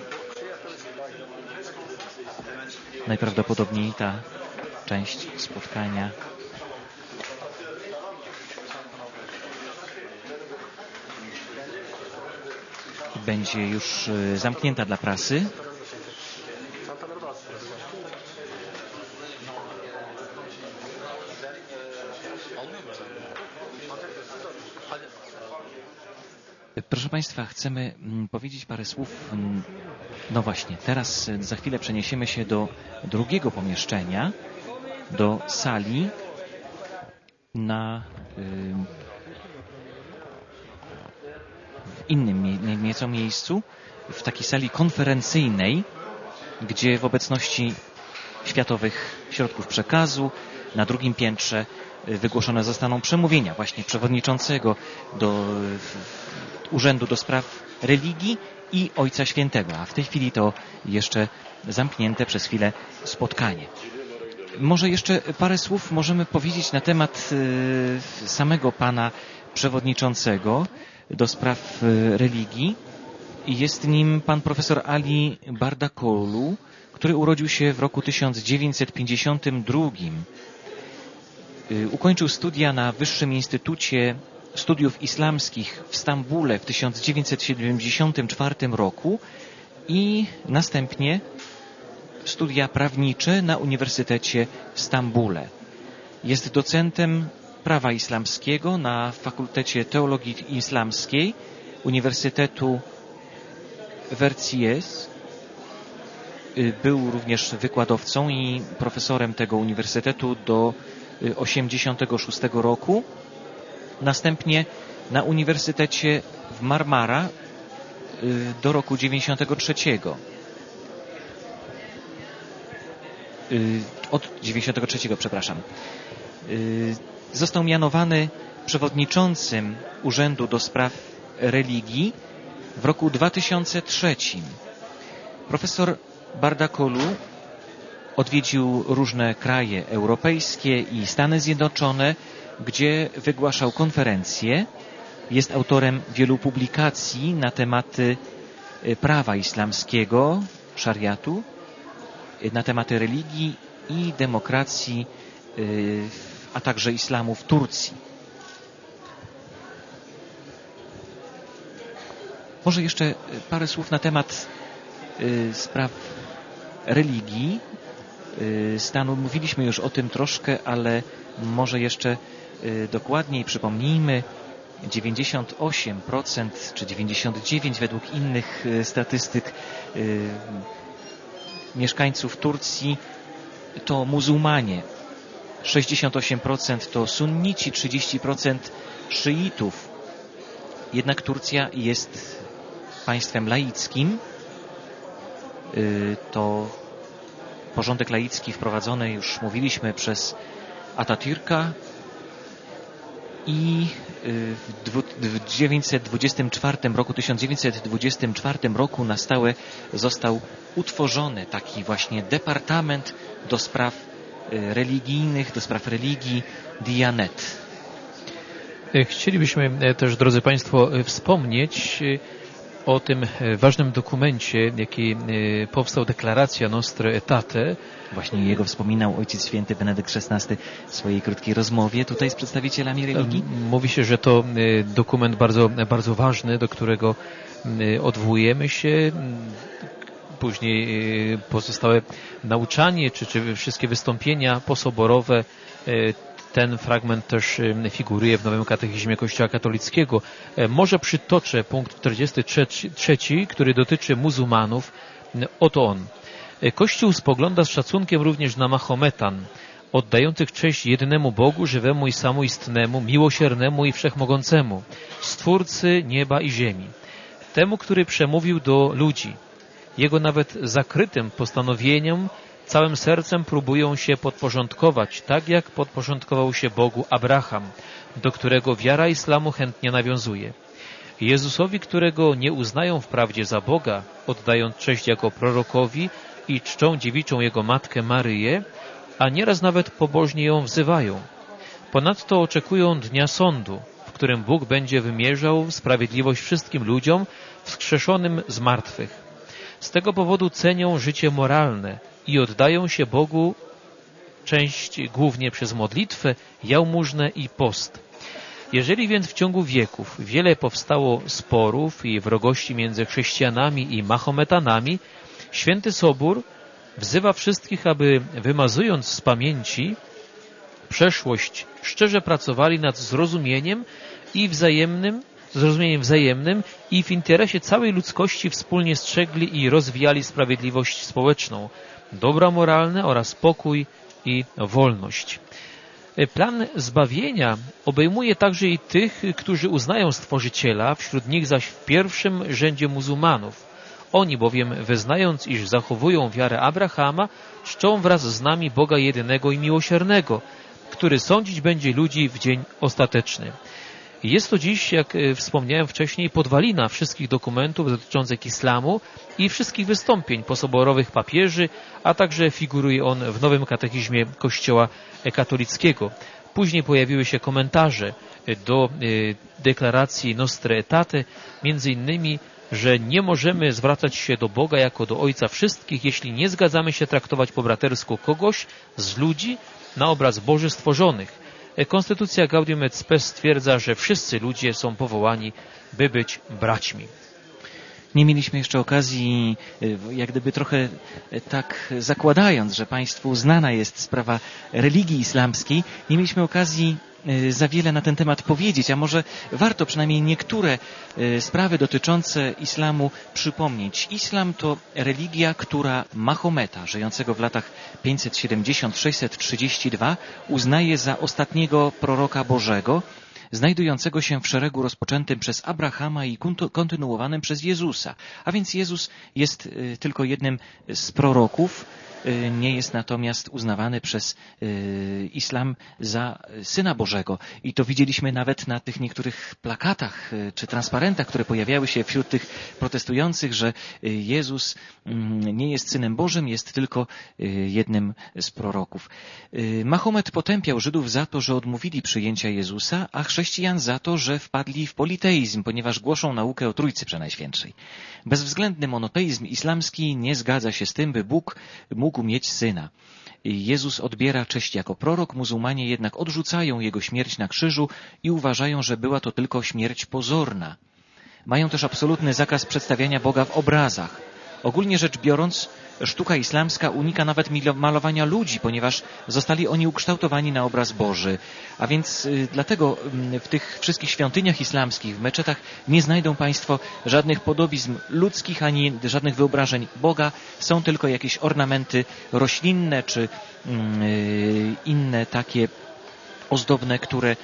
Najprawdopodobniej ta część spotkania będzie już zamknięta dla prasy. Proszę Państwa, chcemy powiedzieć parę słów. No właśnie, teraz za chwilę przeniesiemy się do drugiego pomieszczenia, do sali w innym nieco miejscu, w takiej sali konferencyjnej, gdzie w obecności światowych środków przekazu na drugim piętrze wygłoszone zostaną przemówienia właśnie przewodniczącego do Urzędu do Spraw Religii i Ojca Świętego, a w tej chwili to jeszcze zamknięte przez chwilę spotkanie. Może jeszcze parę słów możemy powiedzieć na temat samego pana przewodniczącego do spraw religii. Jest nim pan profesor Ali Bardakoglu, który urodził się w roku 1952. Ukończył studia na Wyższym Instytucie Studiów Islamskich w Stambule w 1974 roku i następnie studia prawnicze na Uniwersytecie w Stambule. Jest docentem prawa islamskiego na Fakultecie Teologii Islamskiej Uniwersytetu Verzies. Był również wykładowcą i profesorem tego uniwersytetu do 1986 roku. Następnie na Uniwersytecie w Marmara do roku 1993. Od 1993, przepraszam. Został mianowany przewodniczącym Urzędu do Spraw Religii w roku 2003. Profesor Bardakoglu odwiedził różne kraje europejskie i Stany Zjednoczone, gdzie wygłaszał konferencje. Jest autorem wielu publikacji na tematy prawa islamskiego, szariatu, na tematy religii i demokracji, a także islamu w Turcji. Może jeszcze parę słów na temat spraw religii stanu. Mówiliśmy już o tym troszkę, ale może jeszcze dokładniej przypomnijmy. 98% czy 99% według innych statystyk mieszkańców Turcji to muzułmanie. 68% to sunnici, 30% szyitów. Jednak Turcja jest państwem laickim. To porządek laicki wprowadzony, już mówiliśmy, przez Atatürka i w 1924 roku na stałe został utworzony taki właśnie departament do spraw religijnych, do spraw religii Dianet. Chcielibyśmy też, drodzy Państwo, wspomnieć o tym ważnym dokumencie, jaki powstał, Deklaracja Nostre Aetate. Właśnie jego wspominał Ojciec Święty Benedykt XVI w swojej krótkiej rozmowie tutaj z przedstawicielami religii. Mówi się, że to dokument bardzo, bardzo ważny, do którego odwołujemy się. Później pozostałe nauczanie, czy wszystkie wystąpienia posoborowe. Ten fragment też figuruje w Nowym Katechizmie Kościoła Katolickiego. Może przytoczę punkt 43, który dotyczy muzułmanów. Oto on. Kościół spogląda z szacunkiem również na Mahometan, oddających cześć jednemu Bogu, żywemu i samoistnemu, miłosiernemu i wszechmogącemu, Stwórcy nieba i ziemi, temu, który przemówił do ludzi. Jego nawet zakrytym postanowieniom całym sercem próbują się podporządkować, tak jak podporządkował się Bogu Abraham, do którego wiara islamu chętnie nawiązuje. Jezusowi, którego nie uznają wprawdzie za Boga, oddając cześć jako prorokowi i czczą dziewiczą jego matkę Maryję, a nieraz nawet pobożnie ją wzywają. Ponadto oczekują dnia sądu, w którym Bóg będzie wymierzał sprawiedliwość wszystkim ludziom wskrzeszonym z martwych. Z tego powodu cenią życie moralne i oddają się Bogu część głównie przez modlitwę, jałmużnę i post. Jeżeli więc w ciągu wieków wiele powstało sporów i wrogości między chrześcijanami i mahometanami, Święty Sobór wzywa wszystkich, aby wymazując z pamięci przeszłość, szczerze pracowali nad zrozumieniem wzajemnym i w interesie całej ludzkości wspólnie strzegli i rozwijali sprawiedliwość społeczną, dobra moralne oraz pokój i wolność. Plan zbawienia obejmuje także i tych, którzy uznają Stworzyciela, wśród nich zaś w pierwszym rzędzie muzułmanów. Oni bowiem, wyznając, iż zachowują wiarę Abrahama, czczą wraz z nami Boga jedynego i miłosiernego, który sądzić będzie ludzi w dzień ostateczny. Jest to dziś, jak wspomniałem wcześniej, podwalina wszystkich dokumentów dotyczących islamu i wszystkich wystąpień posoborowych papieży, a także figuruje on w Nowym Katechizmie Kościoła Katolickiego. Później pojawiły się komentarze do deklaracji Nostre Aetate, między innymi, że nie możemy zwracać się do Boga jako do Ojca wszystkich, jeśli nie zgadzamy się traktować po bratersku kogoś z ludzi na obraz Boży stworzonych. Konstytucja Gaudium et Spes stwierdza, że wszyscy ludzie są powołani, by być braćmi. Nie mieliśmy jeszcze okazji, jak gdyby trochę tak zakładając, że Państwu znana jest sprawa religii islamskiej, nie mieliśmy okazji za wiele na ten temat powiedzieć, a może warto przynajmniej niektóre sprawy dotyczące islamu przypomnieć. Islam to religia, która Mahometa, żyjącego w latach 570-632, uznaje za ostatniego proroka Bożego, znajdującego się w szeregu rozpoczętym przez Abrahama i kontynuowanym przez Jezusa. A więc Jezus jest tylko jednym z proroków, nie jest natomiast uznawany przez islam za Syna Bożego. I to widzieliśmy nawet na tych niektórych plakatach czy transparentach, które pojawiały się wśród tych protestujących, że Jezus nie jest Synem Bożym, jest tylko jednym z proroków. Mahomet potępiał Żydów za to, że odmówili przyjęcia Jezusa, a chrześcijan za to, że wpadli w politeizm, ponieważ głoszą naukę o Trójcy Przenajświętszej. Bezwzględny monoteizm islamski nie zgadza się z tym, by Bóg mógł mieć syna. Jezus odbiera cześć jako prorok, muzułmanie jednak odrzucają jego śmierć na krzyżu i uważają, że była to tylko śmierć pozorna. Mają też absolutny zakaz przedstawiania Boga w obrazach. Ogólnie rzecz biorąc, sztuka islamska unika nawet malowania ludzi, ponieważ zostali oni ukształtowani na obraz Boży. A więc dlatego w tych wszystkich świątyniach islamskich, w meczetach nie znajdą Państwo żadnych podobizm ludzkich, ani żadnych wyobrażeń Boga. Są tylko jakieś ornamenty roślinne, czy inne takie ozdobne, które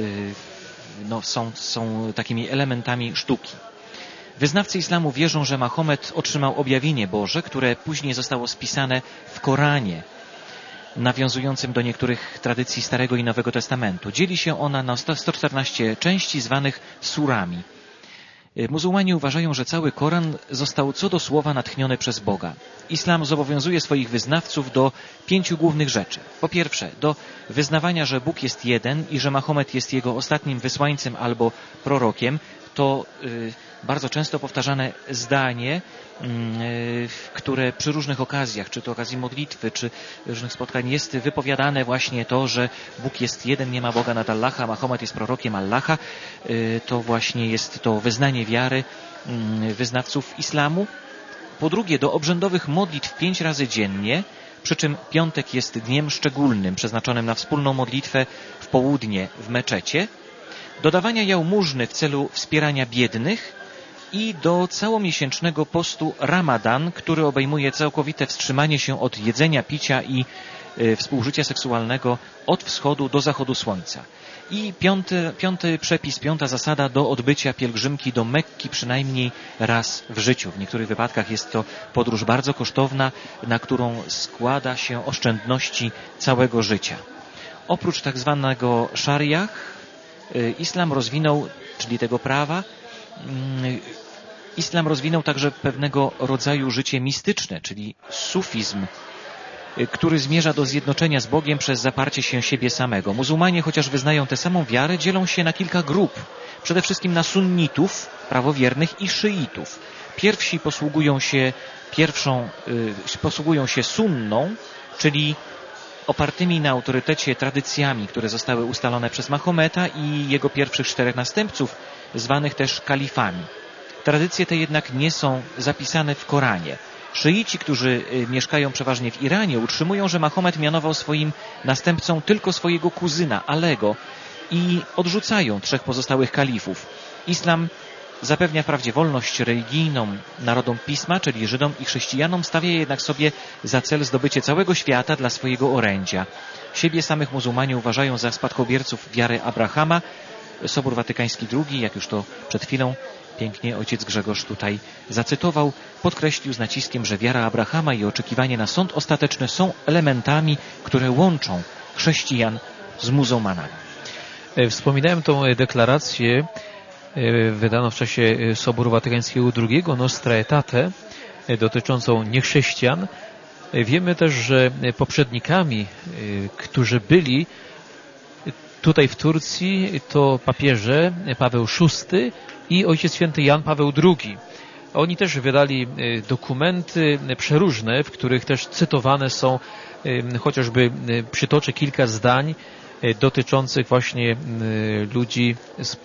są takimi elementami sztuki. Wyznawcy islamu wierzą, że Mahomet otrzymał objawienie Boże, które później zostało spisane w Koranie. nawiązującym do niektórych tradycji Starego i Nowego Testamentu. Dzieli się ona na 114 części zwanych surami. Muzułmanie uważają, że cały Koran został co do słowa natchniony przez Boga. Islam zobowiązuje swoich wyznawców do 5 głównych rzeczy. Po pierwsze, do wyznawania, że Bóg jest jeden i że Mahomet jest jego ostatnim wysłańcem albo prorokiem. To bardzo często powtarzane zdanie, które przy różnych okazjach, czy to okazji modlitwy, czy różnych spotkań jest wypowiadane właśnie to, że Bóg jest jeden, nie ma Boga nad Allaha, Mahomet jest prorokiem Allaha. To właśnie jest to wyznanie wiary wyznawców islamu. Po drugie, do obrzędowych modlitw 5 razy dziennie, przy czym piątek jest dniem szczególnym, przeznaczonym na wspólną modlitwę w południe w meczecie, do dawania jałmużny w celu wspierania biednych i do całomiesięcznego postu Ramadan, który obejmuje całkowite wstrzymanie się od jedzenia, picia i współżycia seksualnego od wschodu do zachodu słońca. I piąty przepis, piąta zasada do odbycia pielgrzymki do Mekki przynajmniej raz w życiu. W niektórych wypadkach jest to podróż bardzo kosztowna, na którą składa się oszczędności całego życia. Oprócz tak zwanego szariach, islam rozwinął, czyli tego prawa, islam rozwinął także pewnego rodzaju życie mistyczne, czyli sufizm, który zmierza do zjednoczenia z Bogiem przez zaparcie się siebie samego. Muzułmanie, chociaż wyznają tę samą wiarę, dzielą się na kilka grup. Przede wszystkim na sunnitów, prawowiernych i szyitów. Pierwsi posługują się sunną, czyli opartymi na autorytecie tradycjami, które zostały ustalone przez Mahometa i jego pierwszych 4 następców, zwanych też kalifami. Tradycje te jednak nie są zapisane w Koranie. Szyici, którzy mieszkają przeważnie w Iranie, utrzymują, że Mahomet mianował swoim następcą tylko swojego kuzyna, Alego, i odrzucają 3 pozostałych kalifów. Islam zapewnia wprawdzie wolność religijną narodom Pisma, czyli Żydom i chrześcijanom, stawia jednak sobie za cel zdobycie całego świata dla swojego orędzia. Siebie samych muzułmanie uważają za spadkobierców wiary Abrahama. Sobór Watykański II, jak już to przed chwilą pięknie ojciec Grzegorz tutaj zacytował, podkreślił z naciskiem, że wiara Abrahama i oczekiwanie na sąd ostateczny są elementami, które łączą chrześcijan z muzułmanami. Wspominałem tą deklarację wydaną w czasie Soboru Watykańskiego II, Nostra Aetate, dotyczącą niechrześcijan. Wiemy też, że poprzednikami, którzy byli tutaj w Turcji, to papieże Paweł VI i Ojciec Święty Jan Paweł II. Oni też wydali dokumenty przeróżne, w których też cytowane są, chociażby przytoczę kilka zdań dotyczących właśnie ludzi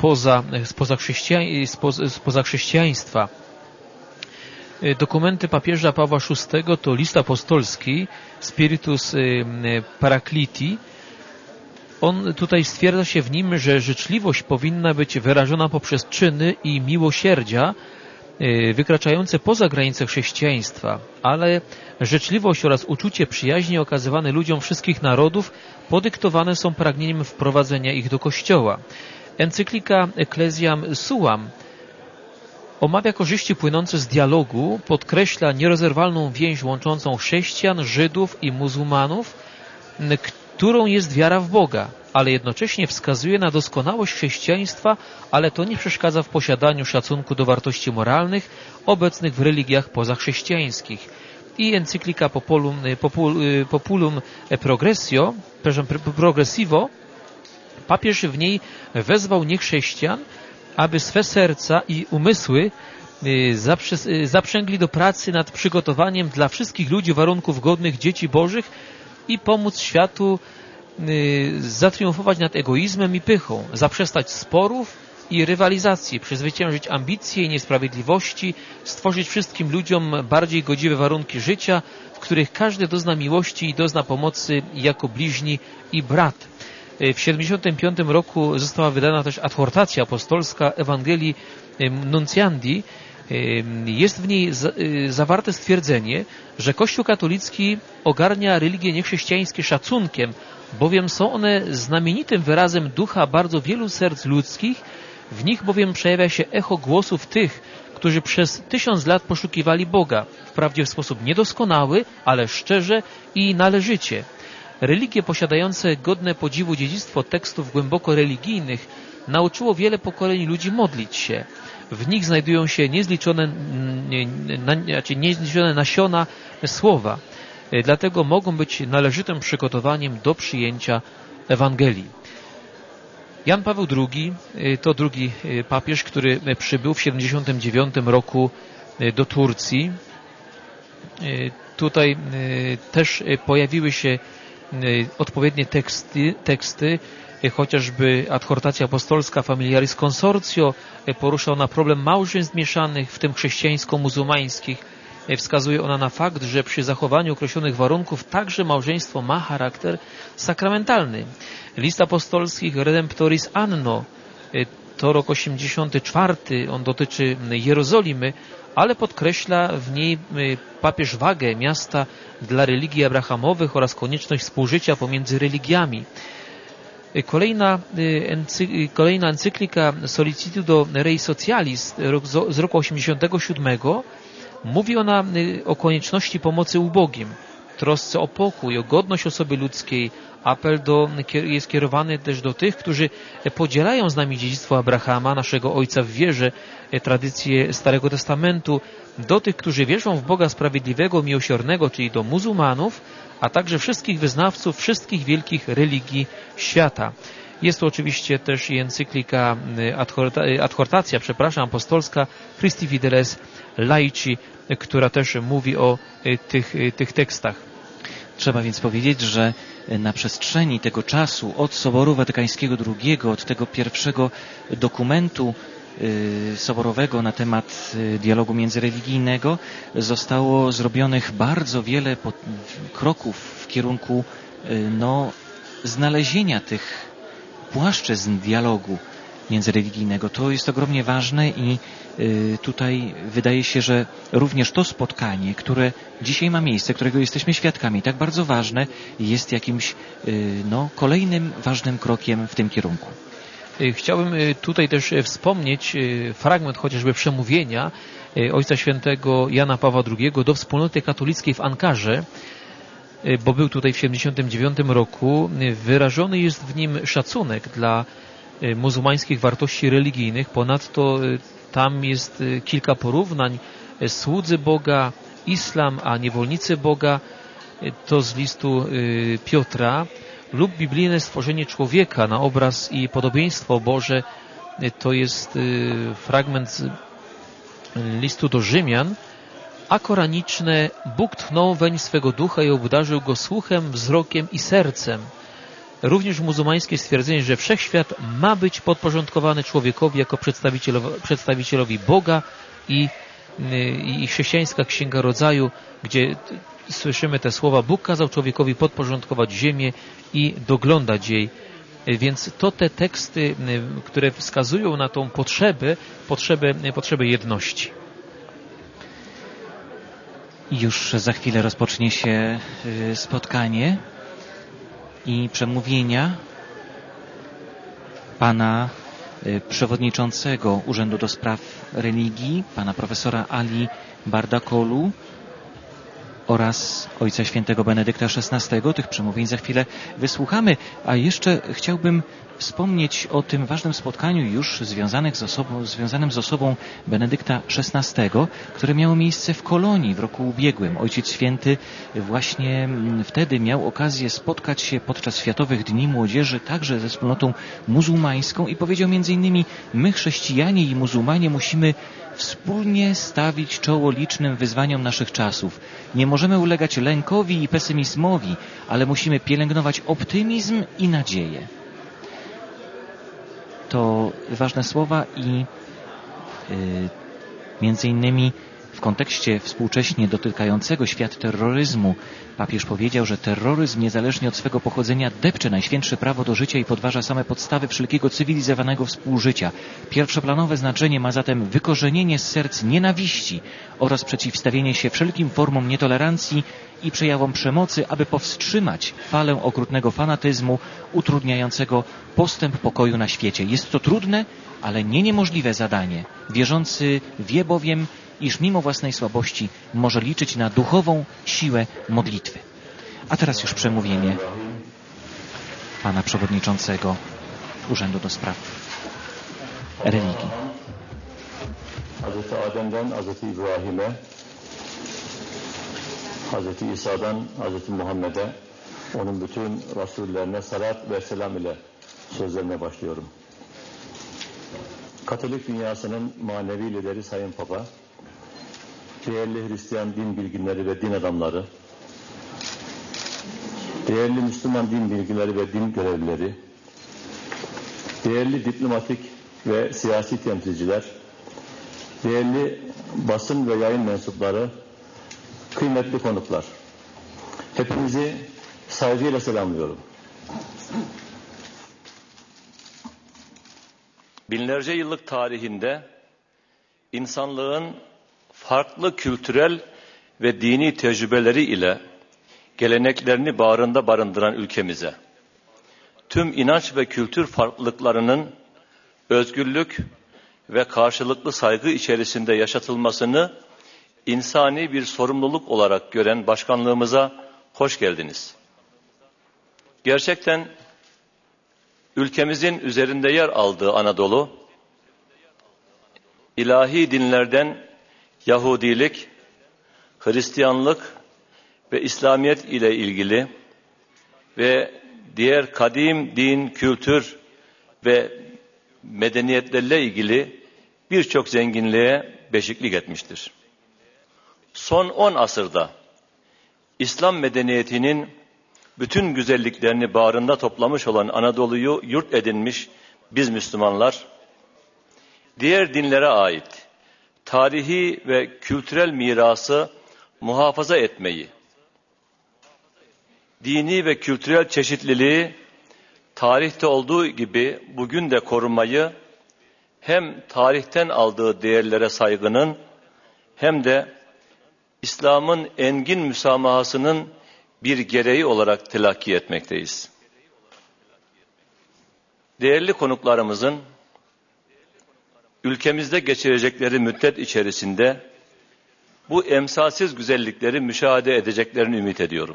spoza chrześcijaństwa. Dokumenty papieża Pawła VI to list apostolski Spiritus Paracliti. On tutaj stwierdza się w nim, że życzliwość powinna być wyrażona poprzez czyny i miłosierdzia wykraczające poza granice chrześcijaństwa, ale życzliwość oraz uczucie przyjaźni okazywane ludziom wszystkich narodów podyktowane są pragnieniem wprowadzenia ich do Kościoła. Encyklika Ecclesiam Suam omawia korzyści płynące z dialogu, podkreśla nierozerwalną więź łączącą chrześcijan, Żydów i muzułmanów, którą jest wiara w Boga, ale jednocześnie wskazuje na doskonałość chrześcijaństwa, ale to nie przeszkadza w posiadaniu szacunku do wartości moralnych obecnych w religiach pozachrześcijańskich. I encyklika Populum Progressivo, papież w niej wezwał niechrześcijan, aby swe serca i umysły zaprzęgli do pracy nad przygotowaniem dla wszystkich ludzi warunków godnych dzieci bożych i pomóc światu zatriumfować nad egoizmem i pychą, zaprzestać sporów i rywalizacji, przezwyciężyć ambicje i niesprawiedliwości, stworzyć wszystkim ludziom bardziej godziwe warunki życia, w których każdy dozna miłości i dozna pomocy jako bliźni i brat. W 1975 roku została wydana też adhortacja apostolska Ewangelii Nunciandi. Jest w niej zawarte stwierdzenie, że Kościół katolicki ogarnia religie niechrześcijańskie szacunkiem, bowiem są one znamienitym wyrazem ducha bardzo wielu serc ludzkich, w nich bowiem przejawia się echo głosów tych, którzy przez 1000 lat poszukiwali Boga, wprawdzie w sposób niedoskonały, ale szczerze i należycie. Religie posiadające godne podziwu dziedzictwo tekstów głęboko religijnych nauczyło wiele pokoleń ludzi modlić się. W nich znajdują się niezliczone nasiona słowa. Dlatego mogą być należytym przygotowaniem do przyjęcia Ewangelii. Jan Paweł II to drugi papież, który przybył w 79 roku do Turcji. Tutaj też pojawiły się odpowiednie teksty, chociażby adhortacja apostolska Familiaris Consortio porusza ona problem małżeństw mieszanych, w tym chrześcijańsko-muzułmańskich. Wskazuje ona na fakt, że przy zachowaniu określonych warunków także małżeństwo ma charakter sakramentalny. List apostolskich Redemptoris Anno to rok 84, on dotyczy Jerozolimy, ale podkreśla w niej papież wagę miasta dla religii abrahamowych oraz konieczność współżycia pomiędzy religiami. Kolejna encyklika Solicitudo Rei Socialis z roku 87 mówi ona o konieczności pomocy ubogim, trosce o pokój, o godność osoby ludzkiej. Apel jest kierowany też do tych, którzy podzielają z nami dziedzictwo Abrahama, naszego ojca w wierze, tradycje Starego Testamentu, do tych, którzy wierzą w Boga sprawiedliwego, miłosiernego, czyli do muzułmanów, a także wszystkich wyznawców wszystkich wielkich religii świata. Jest to oczywiście też i encyklika, adhortacja apostolska Christi Fideles Laici, która też mówi o tych tekstach. Trzeba więc powiedzieć, że na przestrzeni tego czasu od Soboru Watykańskiego II, od tego pierwszego dokumentu soborowego na temat dialogu międzyreligijnego zostało zrobionych bardzo wiele kroków w kierunku znalezienia tych płaszczyzn dialogu międzyreligijnego. To jest ogromnie ważne i tutaj wydaje się, że również to spotkanie, które dzisiaj ma miejsce, którego jesteśmy świadkami, tak bardzo ważne, jest jakimś kolejnym ważnym krokiem w tym kierunku. Chciałbym tutaj też wspomnieć fragment chociażby przemówienia Ojca Świętego Jana Pawła II do wspólnoty katolickiej w Ankarze, bo był tutaj w 1979 roku. Wyrażony jest w nim szacunek dla muzułmańskich wartości religijnych. Ponadto tam jest kilka porównań. Słudzy Boga, islam, a niewolnicy Boga, to z listu Piotra, lub biblijne stworzenie człowieka na obraz i podobieństwo Boże, to jest fragment z listu do Rzymian, a koraniczne: Bóg tchnął weń swego ducha i obdarzył go słuchem, wzrokiem i sercem. Również muzułmańskie stwierdzenie, że wszechświat ma być podporządkowany człowiekowi jako przedstawicielowi Boga i chrześcijańska Księga Rodzaju, gdzie słyszymy te słowa: Bóg kazał człowiekowi podporządkować ziemię i doglądać jej. Więc to te teksty, które wskazują na tą potrzebę jedności. Już za chwilę rozpocznie się spotkanie i przemówienia pana przewodniczącego Urzędu do Spraw Religii, pana profesora Ali Bardakolu oraz Ojca Świętego Benedykta XVI. Tych przemówień za chwilę wysłuchamy, a jeszcze chciałbym wspomnieć o tym ważnym spotkaniu już związanym z osobą Benedykta XVI, które miało miejsce w Kolonii w roku ubiegłym. Ojciec Święty właśnie wtedy miał okazję spotkać się podczas Światowych Dni Młodzieży także ze wspólnotą muzułmańską i powiedział m.in.: my, chrześcijanie i muzułmanie, musimy wspólnie stawić czoło licznym wyzwaniom naszych czasów. Nie możemy ulegać lękowi i pesymizmowi, ale musimy pielęgnować optymizm i nadzieję. To ważne słowa i między innymi w kontekście współcześnie dotykającego świat terroryzmu papież powiedział, że terroryzm niezależnie od swego pochodzenia depcze najświętsze prawo do życia i podważa same podstawy wszelkiego cywilizowanego współżycia. Pierwszoplanowe znaczenie ma zatem wykorzenienie z serc nienawiści oraz przeciwstawienie się wszelkim formom nietolerancji i przejawom przemocy, aby powstrzymać falę okrutnego fanatyzmu utrudniającego postęp pokoju na świecie. Jest to trudne, ale nie niemożliwe zadanie. Wierzący wie bowiem, iż mimo własnej słabości może liczyć na duchową siłę modlitwy. A teraz już przemówienie pana przewodniczącego Urzędu do Spraw Religii. Hazreti Adem'den Hazreti İbrahim'e, Hazreti İsa'dan Hazreti Muhammed'e, onun bütün rasullerine salat ve selam ile sözlerine başlıyorum. Katolik dünyasının manevi lideri Sayın Papa, değerli Hristiyan din bilginleri ve din adamları, değerli Müslüman din bilgileri ve din görevlileri, değerli diplomatik ve siyasi temsilciler, değerli basın ve yayın mensupları, kıymetli konuklar, hepinizi saygıyla selamlıyorum. Binlerce yıllık tarihinde insanlığın farklı kültürel ve dini tecrübeleri ile geleneklerini bağrında barındıran ülkemize, tüm inanç ve kültür farklılıklarının özgürlük ve karşılıklı saygı içerisinde yaşatılmasını insani bir sorumluluk olarak gören başkanlığımıza hoş geldiniz. Gerçekten ülkemizin üzerinde yer aldığı Anadolu, ilahi dinlerden Yahudilik, Hristiyanlık ve İslamiyet ile ilgili ve diğer kadim din, kültür ve medeniyetlerle ilgili birçok zenginliğe beşiklik etmiştir. Son 10 asırda İslam medeniyetinin bütün güzelliklerini bağrında toplamış olan Anadolu'yu yurt edinmiş biz Müslümanlar, diğer dinlere ait tarihi ve kültürel mirası muhafaza etmeyi, dini ve kültürel çeşitliliği tarihte olduğu gibi bugün de korumayı hem tarihten aldığı değerlere saygının hem de İslam'ın engin müsamahasının bir gereği olarak telakki etmekteyiz. Değerli konuklarımızın ülkemizde geçirecekleri müddet içerisinde bu emsalsiz güzellikleri müşahede edeceklerini ümit ediyorum.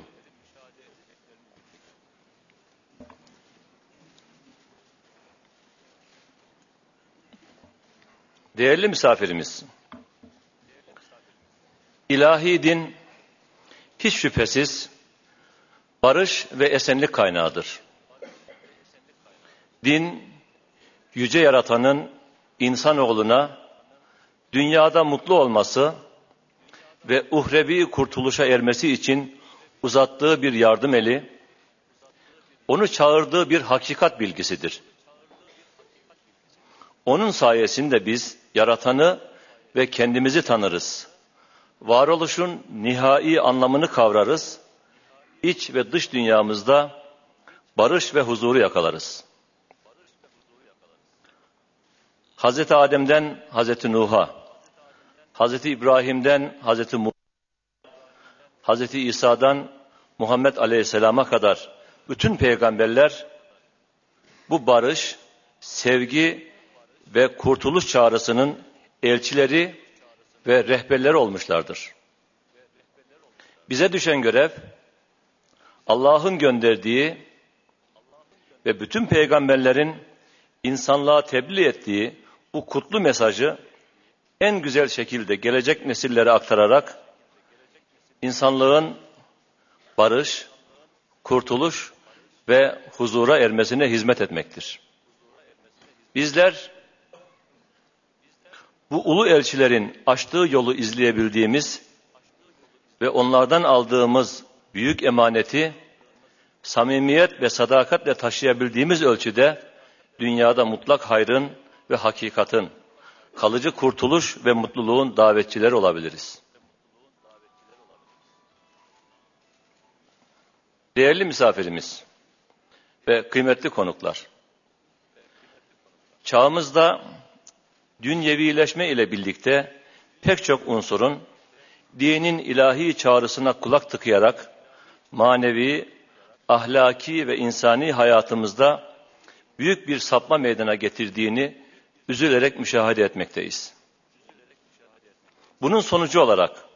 Değerli misafirimiz, ilahi din hiç şüphesiz barış ve esenlik kaynağıdır. Din, yüce yaratanın insanoğluna dünyada mutlu olması ve uhrevi kurtuluşa ermesi için uzattığı bir yardım eli, onu çağırdığı bir hakikat bilgisidir. Onun sayesinde biz yaratanı ve kendimizi tanırız. Varoluşun nihai anlamını kavrarız. İç ve dış dünyamızda barış ve huzuru yakalarız. Hazreti Adem'den Hazreti Nuh'a, Hazreti İbrahim'den Hazreti Musa, Hazreti İsa'dan Muhammed Aleyhisselam'a kadar bütün peygamberler bu barış, sevgi ve kurtuluş çağrısının elçileri ve rehberleri olmuşlardır. Bize düşen görev, Allah'ın gönderdiği ve bütün peygamberlerin insanlığa tebliğ ettiği bu kutlu mesajı en güzel şekilde gelecek nesillere aktararak insanlığın barış, kurtuluş ve huzura ermesine hizmet etmektir. Bizler bu ulu elçilerin açtığı yolu izleyebildiğimiz ve onlardan aldığımız büyük emaneti samimiyet ve sadakatle taşıyabildiğimiz ölçüde dünyada mutlak hayrın ve hakikatin, kalıcı kurtuluş ve mutluluğun davetçileri olabiliriz. Değerli misafirimiz ve kıymetli konuklar, çağımızda dünyevileşme ile birlikte pek çok unsurun dinin ilahi çağrısına kulak tıkayarak manevi, ahlaki ve insani hayatımızda büyük bir sapma meydana getirdiğini üzülerek müşahede etmekteyiz. Bunun sonucu olarak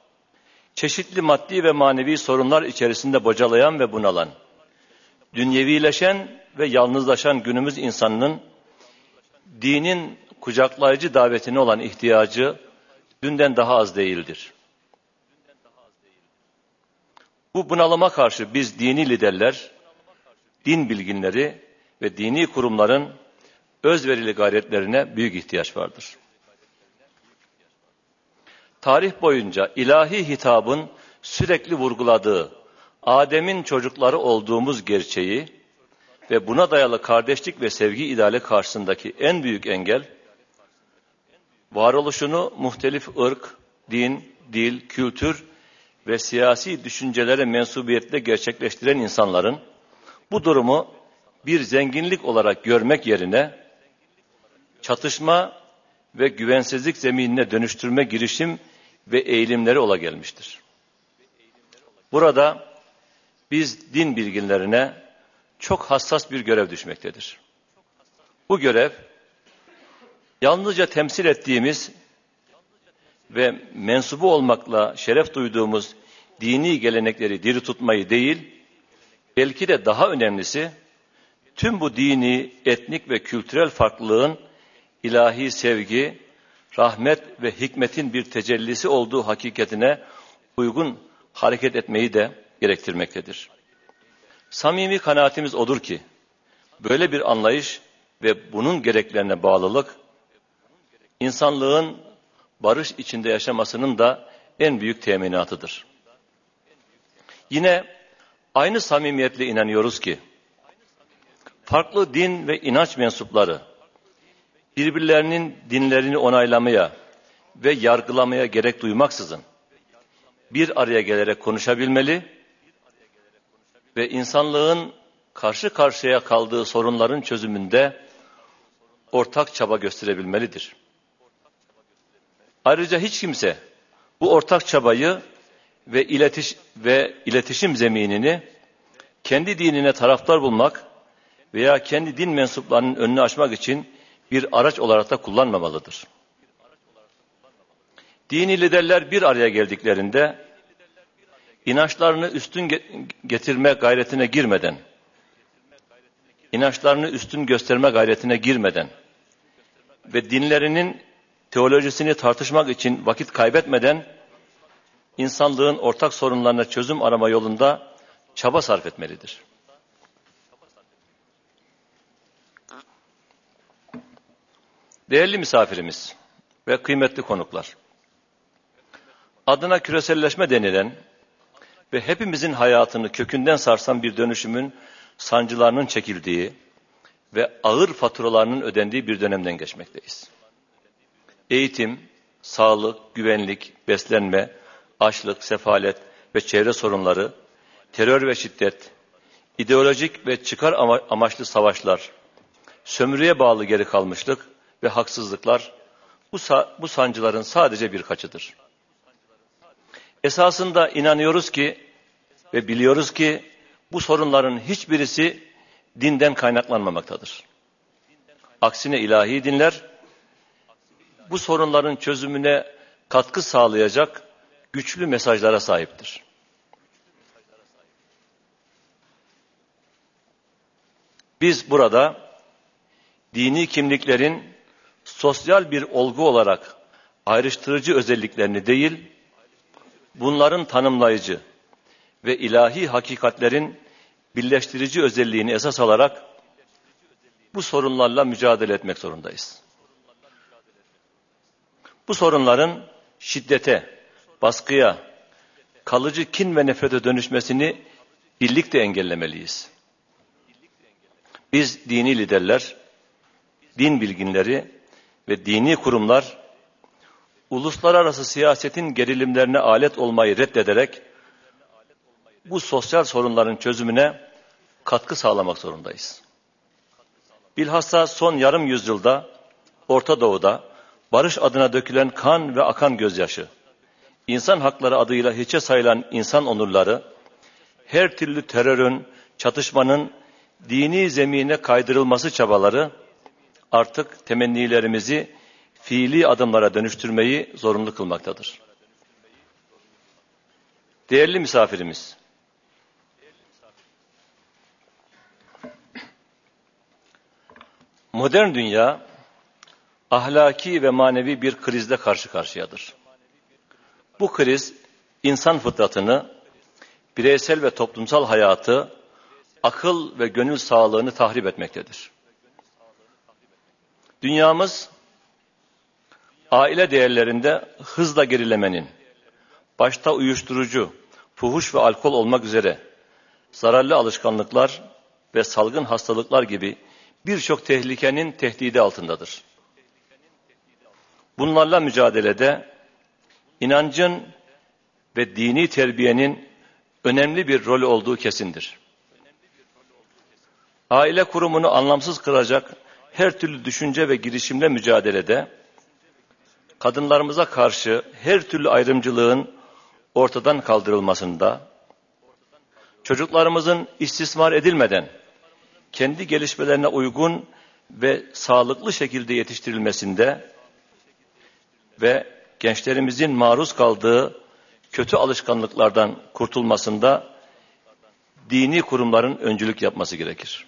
çeşitli maddi ve manevi sorunlar içerisinde bocalayan ve bunalan, dünyevileşen ve yalnızlaşan günümüz insanının dinin kucaklayıcı davetine olan ihtiyacı dünden daha az değildir. Bu bunalıma karşı biz dini liderler, din bilginleri ve dini kurumların özverili gayretlerine büyük ihtiyaç vardır. Tarih boyunca ilahi hitabın sürekli vurguladığı Adem'in çocukları olduğumuz gerçeği ve buna dayalı kardeşlik ve sevgi ideali karşısındaki en büyük engel, varoluşunu muhtelif ırk, din, dil, kültür ve siyasi düşüncelere mensubiyetle gerçekleştiren insanların bu durumu bir zenginlik olarak görmek yerine çatışma ve güvensizlik zeminine dönüştürme girişim ve eğilimleri ola gelmiştir. Burada biz din bilginlerine çok hassas bir görev düşmektedir. Bu görev yalnızca temsil ettiğimiz ve mensubu olmakla şeref duyduğumuz dini gelenekleri diri tutmayı değil, belki de daha önemlisi tüm bu dini, etnik ve kültürel farklılığın ilahi sevgi, rahmet ve hikmetin bir tecellisi olduğu hakikatine uygun hareket etmeyi de gerektirmektedir. Samimi kanaatimiz odur ki, böyle bir anlayış ve bunun gereklerine bağlılık, insanlığın barış içinde yaşamasının da en büyük teminatıdır. Yine aynı samimiyetle inanıyoruz ki, farklı din ve inanç mensupları, birbirlerinin dinlerini onaylamaya ve yargılamaya gerek duymaksızın, bir araya gelerek konuşabilmeli ve insanlığın karşı karşıya kaldığı sorunların çözümünde ortak çaba gösterebilmelidir. Ayrıca hiç kimse bu ortak çabayı ve iletişim zeminini kendi dinine taraftar bulmak veya kendi din mensuplarının önünü açmak için bir araç olarak da kullanmamalıdır. Dini liderler bir araya geldiklerinde inançlarını üstün getirme gayretine girmeden, inançlarını üstün gösterme gayretine girmeden ve dinlerinin teolojisini tartışmak için vakit kaybetmeden insanlığın ortak sorunlarına çözüm arama yolunda çaba sarf etmelidir. Değerli misafirimiz ve kıymetli konuklar, adına küreselleşme denilen ve hepimizin hayatını kökünden sarsan bir dönüşümün sancılarının çekildiği ve ağır faturalarının ödendiği bir dönemden geçmekteyiz. Eğitim, sağlık, güvenlik, beslenme, açlık, sefalet ve çevre sorunları, terör ve şiddet, ideolojik ve çıkar amaçlı savaşlar, sömürüye bağlı geri kalmışlık ve haksızlıklar bu sancıların sadece birkaçıdır. Esasında inanıyoruz ki ve biliyoruz ki bu sorunların hiçbirisi dinden kaynaklanmamaktadır. Aksine ilahi dinler bu sorunların çözümüne katkı sağlayacak güçlü mesajlara sahiptir. Biz burada dini kimliklerin sosyal bir olgu olarak ayrıştırıcı özelliklerini değil, bunların tanımlayıcı ve ilahi hakikatlerin birleştirici özelliğini esas alarak bu sorunlarla mücadele etmek zorundayız. Bu sorunların şiddete, baskıya, kalıcı kin ve nefrete dönüşmesini birlikte engellemeliyiz. Biz dini liderler, din bilginleri ve dini kurumlar, uluslararası siyasetin gerilimlerine alet olmayı reddederek bu sosyal sorunların çözümüne katkı sağlamak zorundayız. Bilhassa son yarım yüzyılda Orta Doğu'da barış adına dökülen kan ve akan gözyaşı, insan hakları adıyla hiçe sayılan insan onurları, her türlü terörün, çatışmanın dini zemine kaydırılması çabaları artık temennilerimizi fiili adımlara dönüştürmeyi zorunlu kılmaktadır. Değerli misafirimiz, Modern dünya ahlaki ve manevi bir krizle karşı karşıyadır. Bu kriz insan fıtratını, bireysel ve toplumsal hayatı, akıl ve gönül sağlığını tahrip etmektedir. Dünyamız aile değerlerinde hızla gerilemenin, başta uyuşturucu, fuhuş ve alkol olmak üzere zararlı alışkanlıklar ve salgın hastalıklar gibi birçok tehlikenin tehdidi altındadır. Bunlarla mücadelede inancın ve dini terbiyenin önemli bir rolü olduğu kesindir. Aile kurumunu anlamsız kılacak her türlü düşünce ve girişimle mücadelede, kadınlarımıza karşı her türlü ayrımcılığın ortadan kaldırılmasında, çocuklarımızın istismar edilmeden kendi gelişmelerine uygun ve sağlıklı şekilde yetiştirilmesinde ve gençlerimizin maruz kaldığı kötü alışkanlıklardan kurtulmasında dini kurumların öncülük yapması gerekir.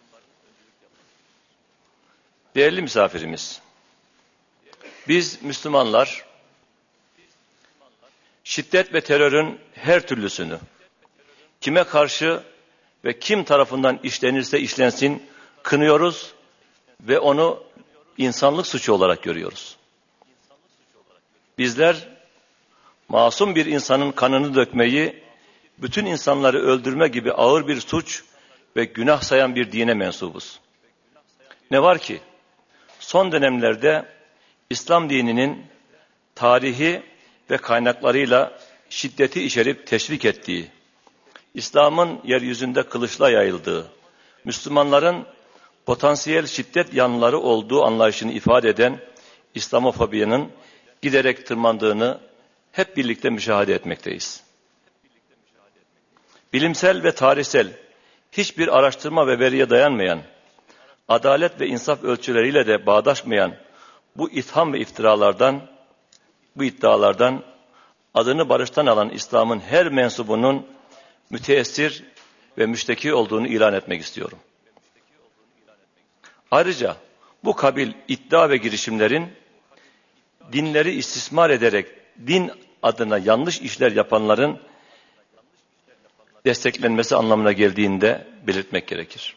Değerli misafirimiz, biz Müslümanlar şiddet ve terörün her türlüsünü kime karşı ve kim tarafından işlenirse işlensin kınıyoruz ve onu insanlık suçu olarak görüyoruz. Bizler masum bir insanın kanını dökmeyi, bütün insanları öldürme gibi ağır bir suç ve günah sayan bir dine mensubuz. Ne var ki son dönemlerde İslam dininin tarihi ve kaynaklarıyla şiddeti içerip teşvik ettiği, İslam'ın yeryüzünde kılıçla yayıldığı, Müslümanların potansiyel şiddet yanlıları olduğu anlayışını ifade eden İslamofobiyanın giderek tırmandığını hep birlikte müşahede etmekteyiz. Bilimsel ve tarihsel hiçbir araştırma ve veriye dayanmayan, adalet ve insaf ölçüleriyle de bağdaşmayan bu itham ve bu iddialardan adını barıştan alan İslam'ın her mensubunun müteessir ve müşteki olduğunu ilan etmek istiyorum. Ayrıca bu kabil iddia ve girişimlerin dinleri istismar ederek din adına yanlış işler yapanların desteklenmesi anlamına geldiğini de belirtmek gerekir.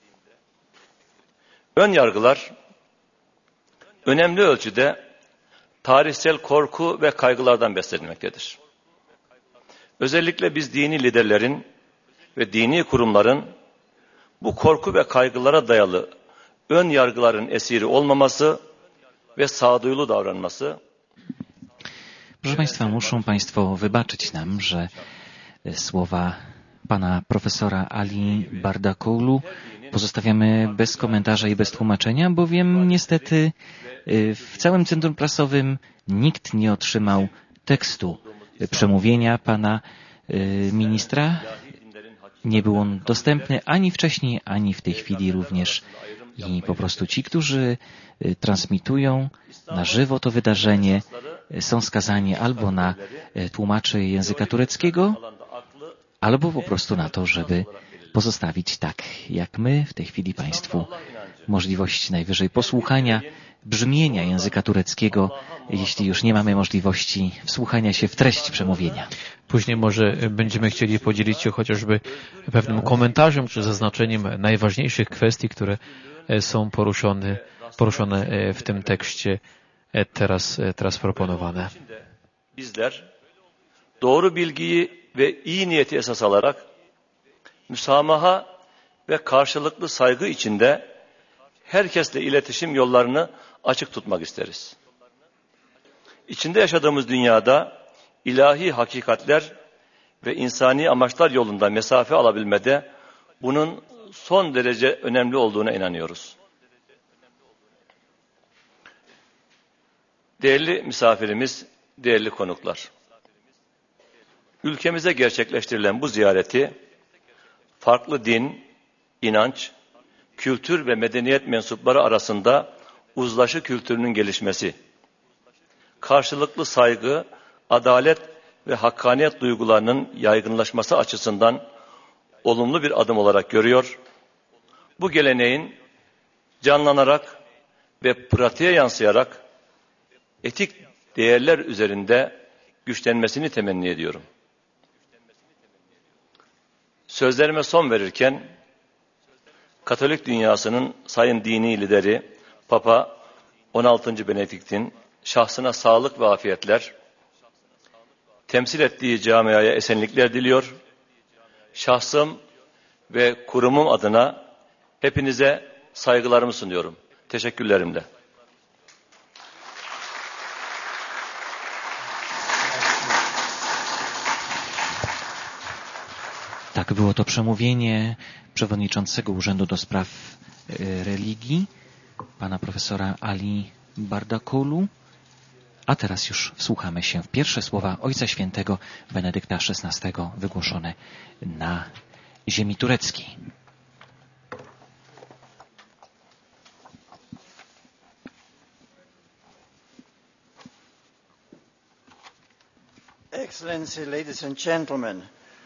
Ön yargılar önemli ölçüde tarihsel korku ve kaygılardan beslenmektedir. Özellikle biz dini liderlerin ve dini kurumların bu korku ve kaygılara dayalı ön yargıların esiri olmaması ve sağduyulu davranması. Proszę Państwa, muszą Państwo wybaczyć nam, że słowa pana profesora Ali Bardakoğlu pozostawiamy bez komentarza i bez tłumaczenia, bowiem niestety w całym centrum prasowym nikt nie otrzymał tekstu przemówienia pana ministra. Nie był on dostępny ani wcześniej, ani w tej chwili również. I po prostu ci, którzy transmitują na żywo to wydarzenie, są skazani albo na tłumaczy języka tureckiego, albo po prostu na to, żeby pozostawić tak, jak my w tej chwili Państwu możliwość najwyżej posłuchania brzmienia języka tureckiego, jeśli już nie mamy możliwości wsłuchania się w treść przemówienia. Później może będziemy chcieli podzielić się chociażby pewnym komentarzem czy zaznaczeniem najważniejszych kwestii, które są poruszone w tym tekście teraz proponowane. Bizler doğru bilgiyi ve iyi niyeti esas alarak müsamaha ve karşılıklı saygı içinde herkesle iletişim yollarını açık tutmak isteriz. İçinde yaşadığımız dünyada ilahi hakikatler ve insani amaçlar yolunda mesafe alabilmede bunun son derece önemli olduğuna inanıyoruz. Değerli misafirimiz, değerli konuklar. Ülkemize gerçekleştirilen bu ziyareti farklı din, inanç, kültür ve medeniyet mensupları arasında uzlaşı kültürünün gelişmesi, karşılıklı saygı, adalet ve hakkaniyet duygularının yaygınlaşması açısından olumlu bir adım olarak görüyor. Bu geleneğin canlanarak ve pratiğe yansıyarak etik değerler üzerinde güçlenmesini temenni ediyorum. Sözlerime son verirken Katolik dünyasının sayın dini lideri Papa 16. Benedikt'in şahsına sağlık ve afiyetler, temsil ettiği camiaya esenlikler diliyor. Şahsım ve kurumum adına hepinize saygılarımı sunuyorum. Teşekkürlerimle. Tak, było to przemówienie przewodniczącego Urzędu do Spraw Religii, pana profesora Ali Bardakolu. A teraz już wsłuchamy się w pierwsze słowa Ojca Świętego Benedykta XVI wygłoszone na ziemi tureckiej. Excellency, ladies and gentlemen.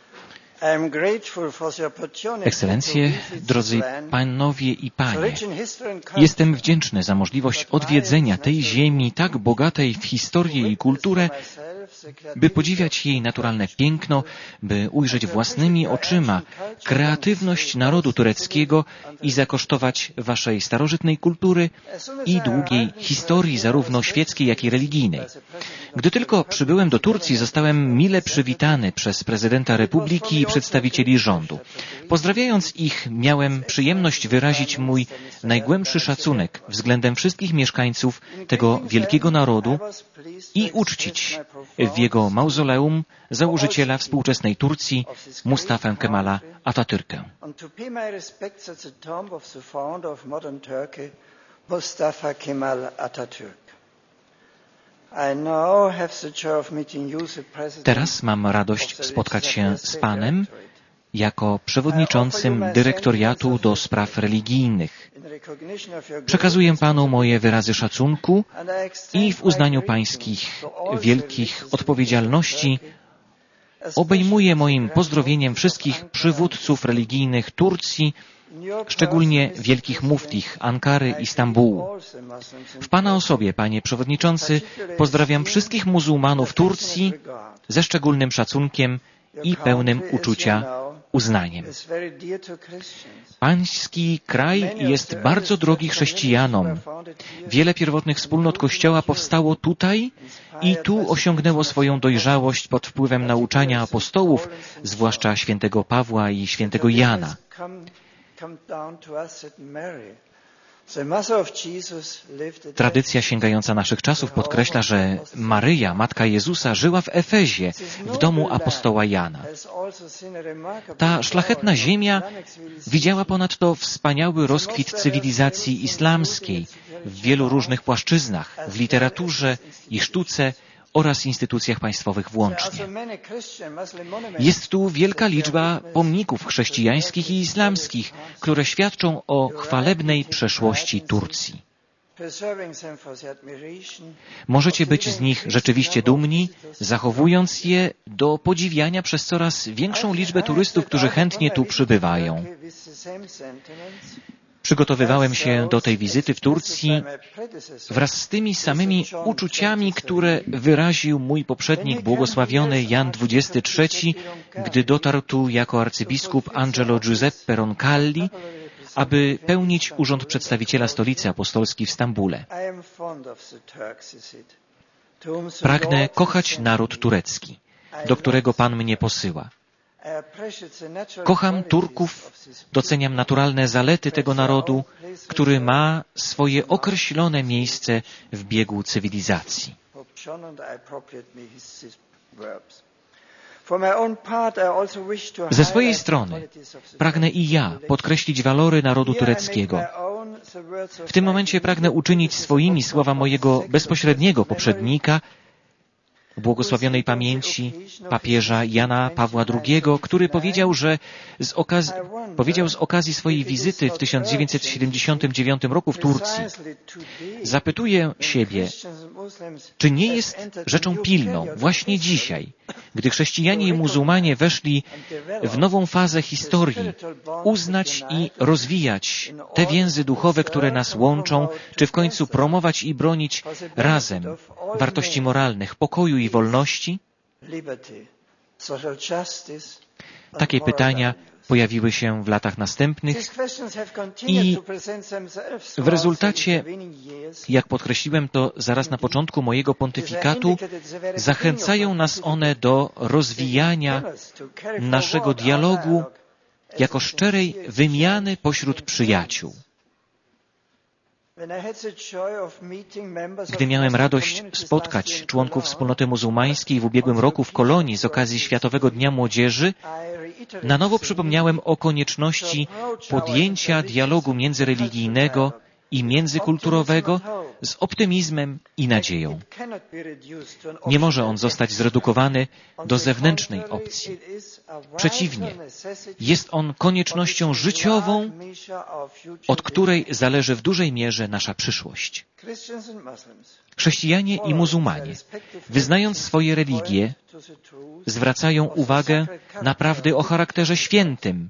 Ekscelencje, drodzy panowie i panie, jestem wdzięczny za możliwość odwiedzenia tej ziemi tak bogatej w historię i kulturę, by podziwiać jej naturalne piękno, by ujrzeć własnymi oczyma kreatywność narodu tureckiego i zakosztować waszej starożytnej kultury i długiej historii zarówno świeckiej, jak i religijnej. Gdy tylko przybyłem do Turcji, zostałem mile przywitany przez prezydenta Republiki i przedstawicieli rządu. Pozdrawiając ich, miałem przyjemność wyrazić mój najgłębszy szacunek względem wszystkich mieszkańców tego wielkiego narodu i uczcić w jego mauzoleum założyciela współczesnej Turcji, Mustafę Kemala Atatürkę. Teraz mam radość spotkać się z Panem jako przewodniczącym dyrektoriatu do spraw religijnych. Przekazuję Panu moje wyrazy szacunku i w uznaniu Pańskich wielkich odpowiedzialności obejmuję moim pozdrowieniem wszystkich przywódców religijnych Turcji, szczególnie wielkich muftich Ankary i Stambułu. W Pana osobie, Panie Przewodniczący, pozdrawiam wszystkich muzułmanów Turcji ze szczególnym szacunkiem i pełnym uczucia uznaniem. Pański kraj jest bardzo drogi chrześcijanom. Wiele pierwotnych wspólnot Kościoła powstało tutaj i tu osiągnęło swoją dojrzałość pod wpływem nauczania apostołów, zwłaszcza świętego Pawła i świętego Jana. Tradycja sięgająca naszych czasów podkreśla, że Maryja, Matka Jezusa, żyła w Efezie, w domu apostoła Jana. Ta szlachetna ziemia widziała ponadto wspaniały rozkwit cywilizacji islamskiej w wielu różnych płaszczyznach, w literaturze i sztuce oraz instytucjach państwowych włącznie. Jest tu wielka liczba pomników chrześcijańskich i islamskich, które świadczą o chwalebnej przeszłości Turcji. Możecie być z nich rzeczywiście dumni, zachowując je do podziwiania przez coraz większą liczbę turystów, którzy chętnie tu przybywają. Przygotowywałem się do tej wizyty w Turcji wraz z tymi samymi uczuciami, które wyraził mój poprzednik błogosławiony Jan XXIII, gdy dotarł tu jako arcybiskup Angelo Giuseppe Roncalli, aby pełnić urząd przedstawiciela Stolicy Apostolskiej w Stambule. Pragnę kochać naród turecki, do którego Pan mnie posyła. Kocham Turków, doceniam naturalne zalety tego narodu, który ma swoje określone miejsce w biegu cywilizacji. Ze swojej strony pragnę i ja podkreślić walory narodu tureckiego. W tym momencie pragnę uczynić swoimi słowa mojego bezpośredniego poprzednika, błogosławionej pamięci papieża Jana Pawła II, który powiedział, że z okazji swojej wizyty w 1979 roku w Turcji, zapytuję siebie, czy nie jest rzeczą pilną właśnie dzisiaj, gdy chrześcijanie i muzułmanie weszli w nową fazę historii, uznać i rozwijać te więzy duchowe, które nas łączą, czy w końcu promować i bronić razem wartości moralnych, pokoju i wolności? Takie pytania pojawiły się w latach następnych i w rezultacie, jak podkreśliłem to zaraz na początku mojego pontyfikatu, zachęcają nas one do rozwijania naszego dialogu jako szczerej wymiany pośród przyjaciół. Gdy miałem radość spotkać członków wspólnoty muzułmańskiej w ubiegłym roku w Kolonii z okazji Światowego Dnia Młodzieży, na nowo przypomniałem o konieczności podjęcia dialogu międzyreligijnego i międzykulturowego z optymizmem i nadzieją. Nie może on zostać zredukowany do zewnętrznej opcji. Przeciwnie, jest on koniecznością życiową, od której zależy w dużej mierze nasza przyszłość. Chrześcijanie i muzułmanie, wyznając swoje religie, zwracają uwagę na prawdy o charakterze świętym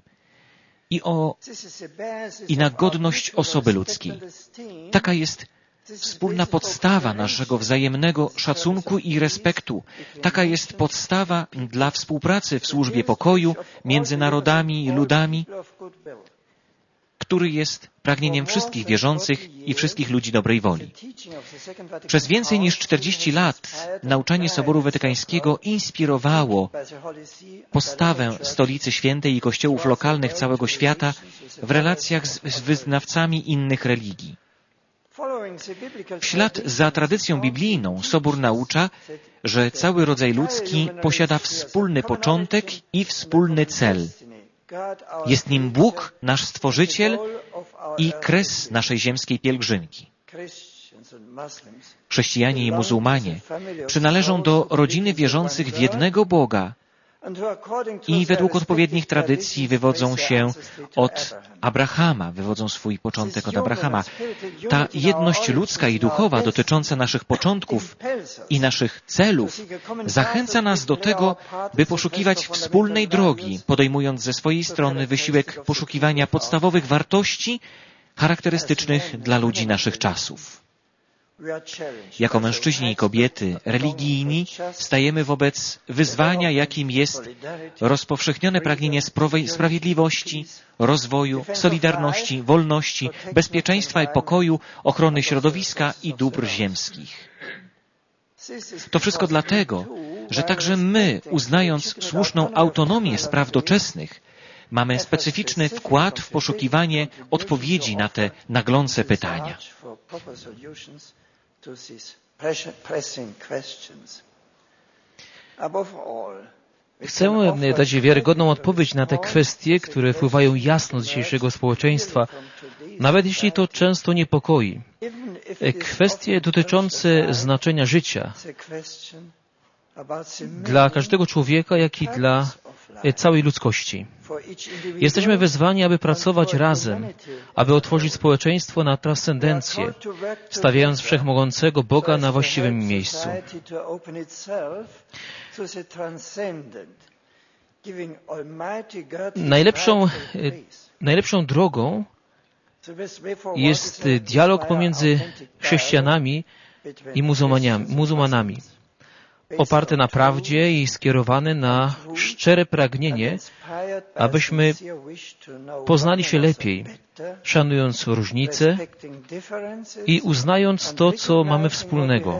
i na godność osoby ludzkiej. Taka jest wspólna podstawa naszego wzajemnego szacunku i respektu. Taka jest podstawa dla współpracy w służbie pokoju między narodami i ludami, który jest pragnieniem wszystkich wierzących i wszystkich ludzi dobrej woli. Przez więcej niż 40 lat nauczanie Soboru Watykańskiego inspirowało postawę Stolicy Świętej i kościołów lokalnych całego świata w relacjach z wyznawcami innych religii. W ślad za tradycją biblijną Sobór naucza, że cały rodzaj ludzki posiada wspólny początek i wspólny cel. Jest nim Bóg, nasz Stworzyciel i kres naszej ziemskiej pielgrzymki. Chrześcijanie i muzułmanie przynależą do rodziny wierzących w jednego Boga i według odpowiednich tradycji wywodzą się od Abrahama, wywodzą swój początek od Abrahama. Ta jedność ludzka i duchowa dotycząca naszych początków i naszych celów zachęca nas do tego, by poszukiwać wspólnej drogi, podejmując ze swojej strony wysiłek poszukiwania podstawowych wartości charakterystycznych dla ludzi naszych czasów. Jako mężczyźni i kobiety religijni stajemy wobec wyzwania, jakim jest rozpowszechnione pragnienie sprawiedliwości, rozwoju, solidarności, wolności, bezpieczeństwa i pokoju, ochrony środowiska i dóbr ziemskich. To wszystko dlatego, że także my, uznając słuszną autonomię spraw doczesnych, mamy specyficzny wkład w poszukiwanie odpowiedzi na te naglące pytania. Chcę dać wiarygodną odpowiedź na te kwestie, które wpływają jasno z dzisiejszego społeczeństwa, nawet jeśli to często niepokoi. Kwestie dotyczące znaczenia życia dla każdego człowieka, jak i dla całej ludzkości. Jesteśmy wezwani, aby pracować razem, aby otworzyć społeczeństwo na transcendencję, stawiając wszechmogącego Boga na właściwym miejscu. Najlepszą drogą jest dialog pomiędzy chrześcijanami i muzułmanami, oparty na prawdzie i skierowany na szczere pragnienie, abyśmy poznali się lepiej, szanując różnice i uznając to, co mamy wspólnego.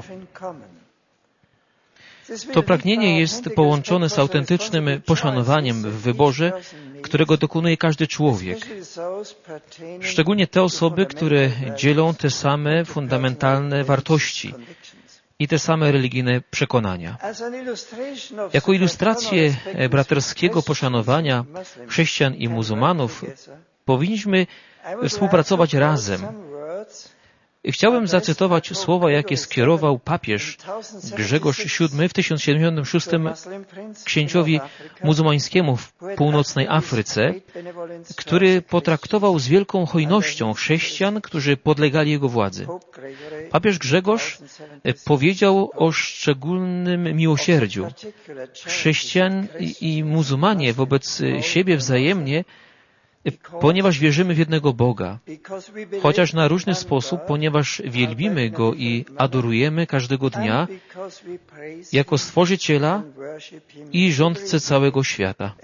To pragnienie jest połączone z autentycznym poszanowaniem w wyborze, którego dokonuje każdy człowiek. Szczególnie te osoby, które dzielą te same fundamentalne wartości i te same religijne przekonania. Jako ilustrację braterskiego poszanowania chrześcijan i muzułmanów powinniśmy współpracować razem, Chciałem zacytować słowa, jakie skierował papież Grzegorz VII w 1076 księciowi muzułmańskiemu w północnej Afryce, który potraktował z wielką hojnością chrześcijan, którzy podlegali jego władzy. Papież Grzegorz powiedział o szczególnym miłosierdziu. Chrześcijan i muzułmanie wobec siebie wzajemnie, ponieważ wierzymy w jednego Boga, chociaż na różny sposób, ponieważ wielbimy Go i adorujemy każdego dnia jako Stworzyciela i rządcę całego świata.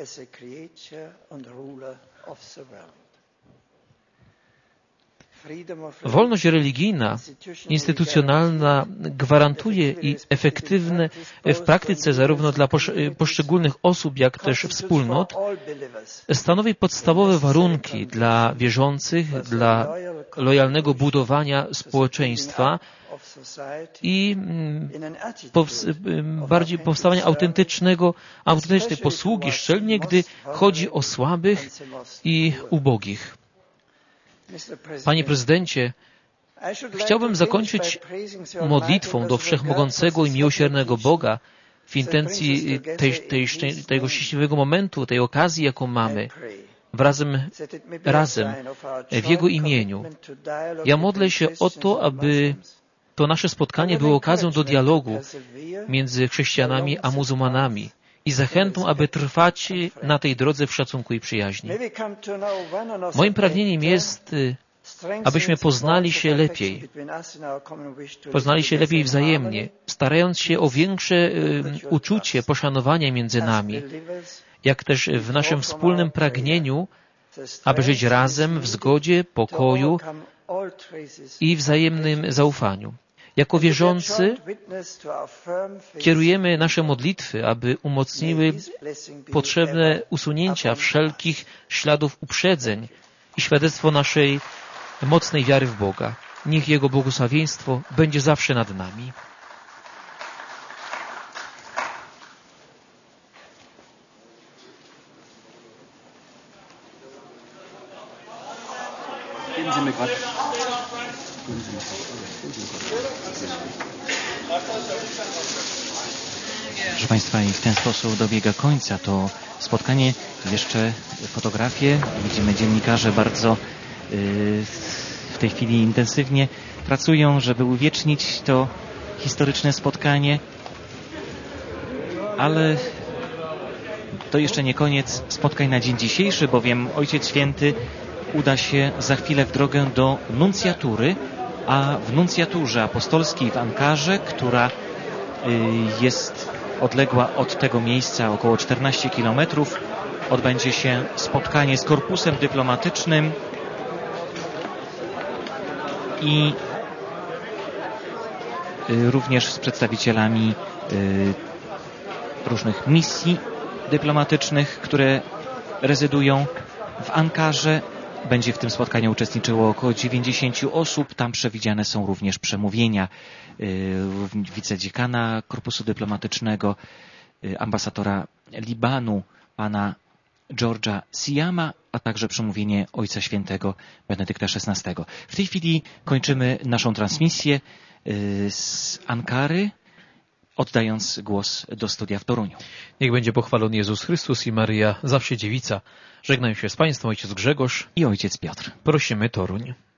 Wolność religijna, instytucjonalna gwarantuje i efektywne w praktyce zarówno dla poszczególnych osób, jak też wspólnot, stanowi podstawowe warunki dla wierzących, dla lojalnego budowania społeczeństwa i bardziej powstawania autentycznej posługi, szczególnie gdy chodzi o słabych i ubogich. Panie prezydencie, chciałbym zakończyć modlitwą do Wszechmogącego i Miłosiernego Boga w intencji tego szczęśliwego momentu, tej okazji, jaką mamy, razem w Jego imieniu. Ja modlę się o to, aby to nasze spotkanie było okazją do dialogu między chrześcijanami a muzułmanami i zachętą, aby trwać na tej drodze w szacunku i przyjaźni. Moim pragnieniem jest, abyśmy poznali się lepiej wzajemnie, starając się o większe uczucie poszanowania między nami, jak też w naszym wspólnym pragnieniu, aby żyć razem w zgodzie, pokoju i wzajemnym zaufaniu. Jako wierzący kierujemy nasze modlitwy, aby umocniły potrzebne usunięcia wszelkich śladów uprzedzeń i świadectwo naszej mocnej wiary w Boga. Niech Jego błogosławieństwo będzie zawsze nad nami. Proszę Państwa, i w ten sposób dobiega końca to spotkanie. Jeszcze fotografie. Widzimy, dziennikarze bardzo w tej chwili intensywnie pracują, żeby uwiecznić to historyczne spotkanie. Ale to jeszcze nie koniec spotkań na dzień dzisiejszy, bowiem Ojciec Święty uda się za chwilę w drogę do nuncjatury, a w nuncjaturze apostolskiej w Ankarze, która jest odległa od tego miejsca około 14 kilometrów, odbędzie się spotkanie z korpusem dyplomatycznym i również z przedstawicielami różnych misji dyplomatycznych, które rezydują w Ankarze. Będzie w tym spotkaniu uczestniczyło około 90 osób. Tam przewidziane są również przemówienia wicedziekana Korpusu Dyplomatycznego, ambasadora Libanu, pana George'a Siyama, a także przemówienie Ojca Świętego Benedykta XVI. W tej chwili kończymy naszą transmisję z Ankary, oddając głos do studia w Toruniu. Niech będzie pochwalony Jezus Chrystus i Maryja, zawsze dziewica. Żegnają się z Państwem ojciec Grzegorz i ojciec Piotr. Prosimy Toruń.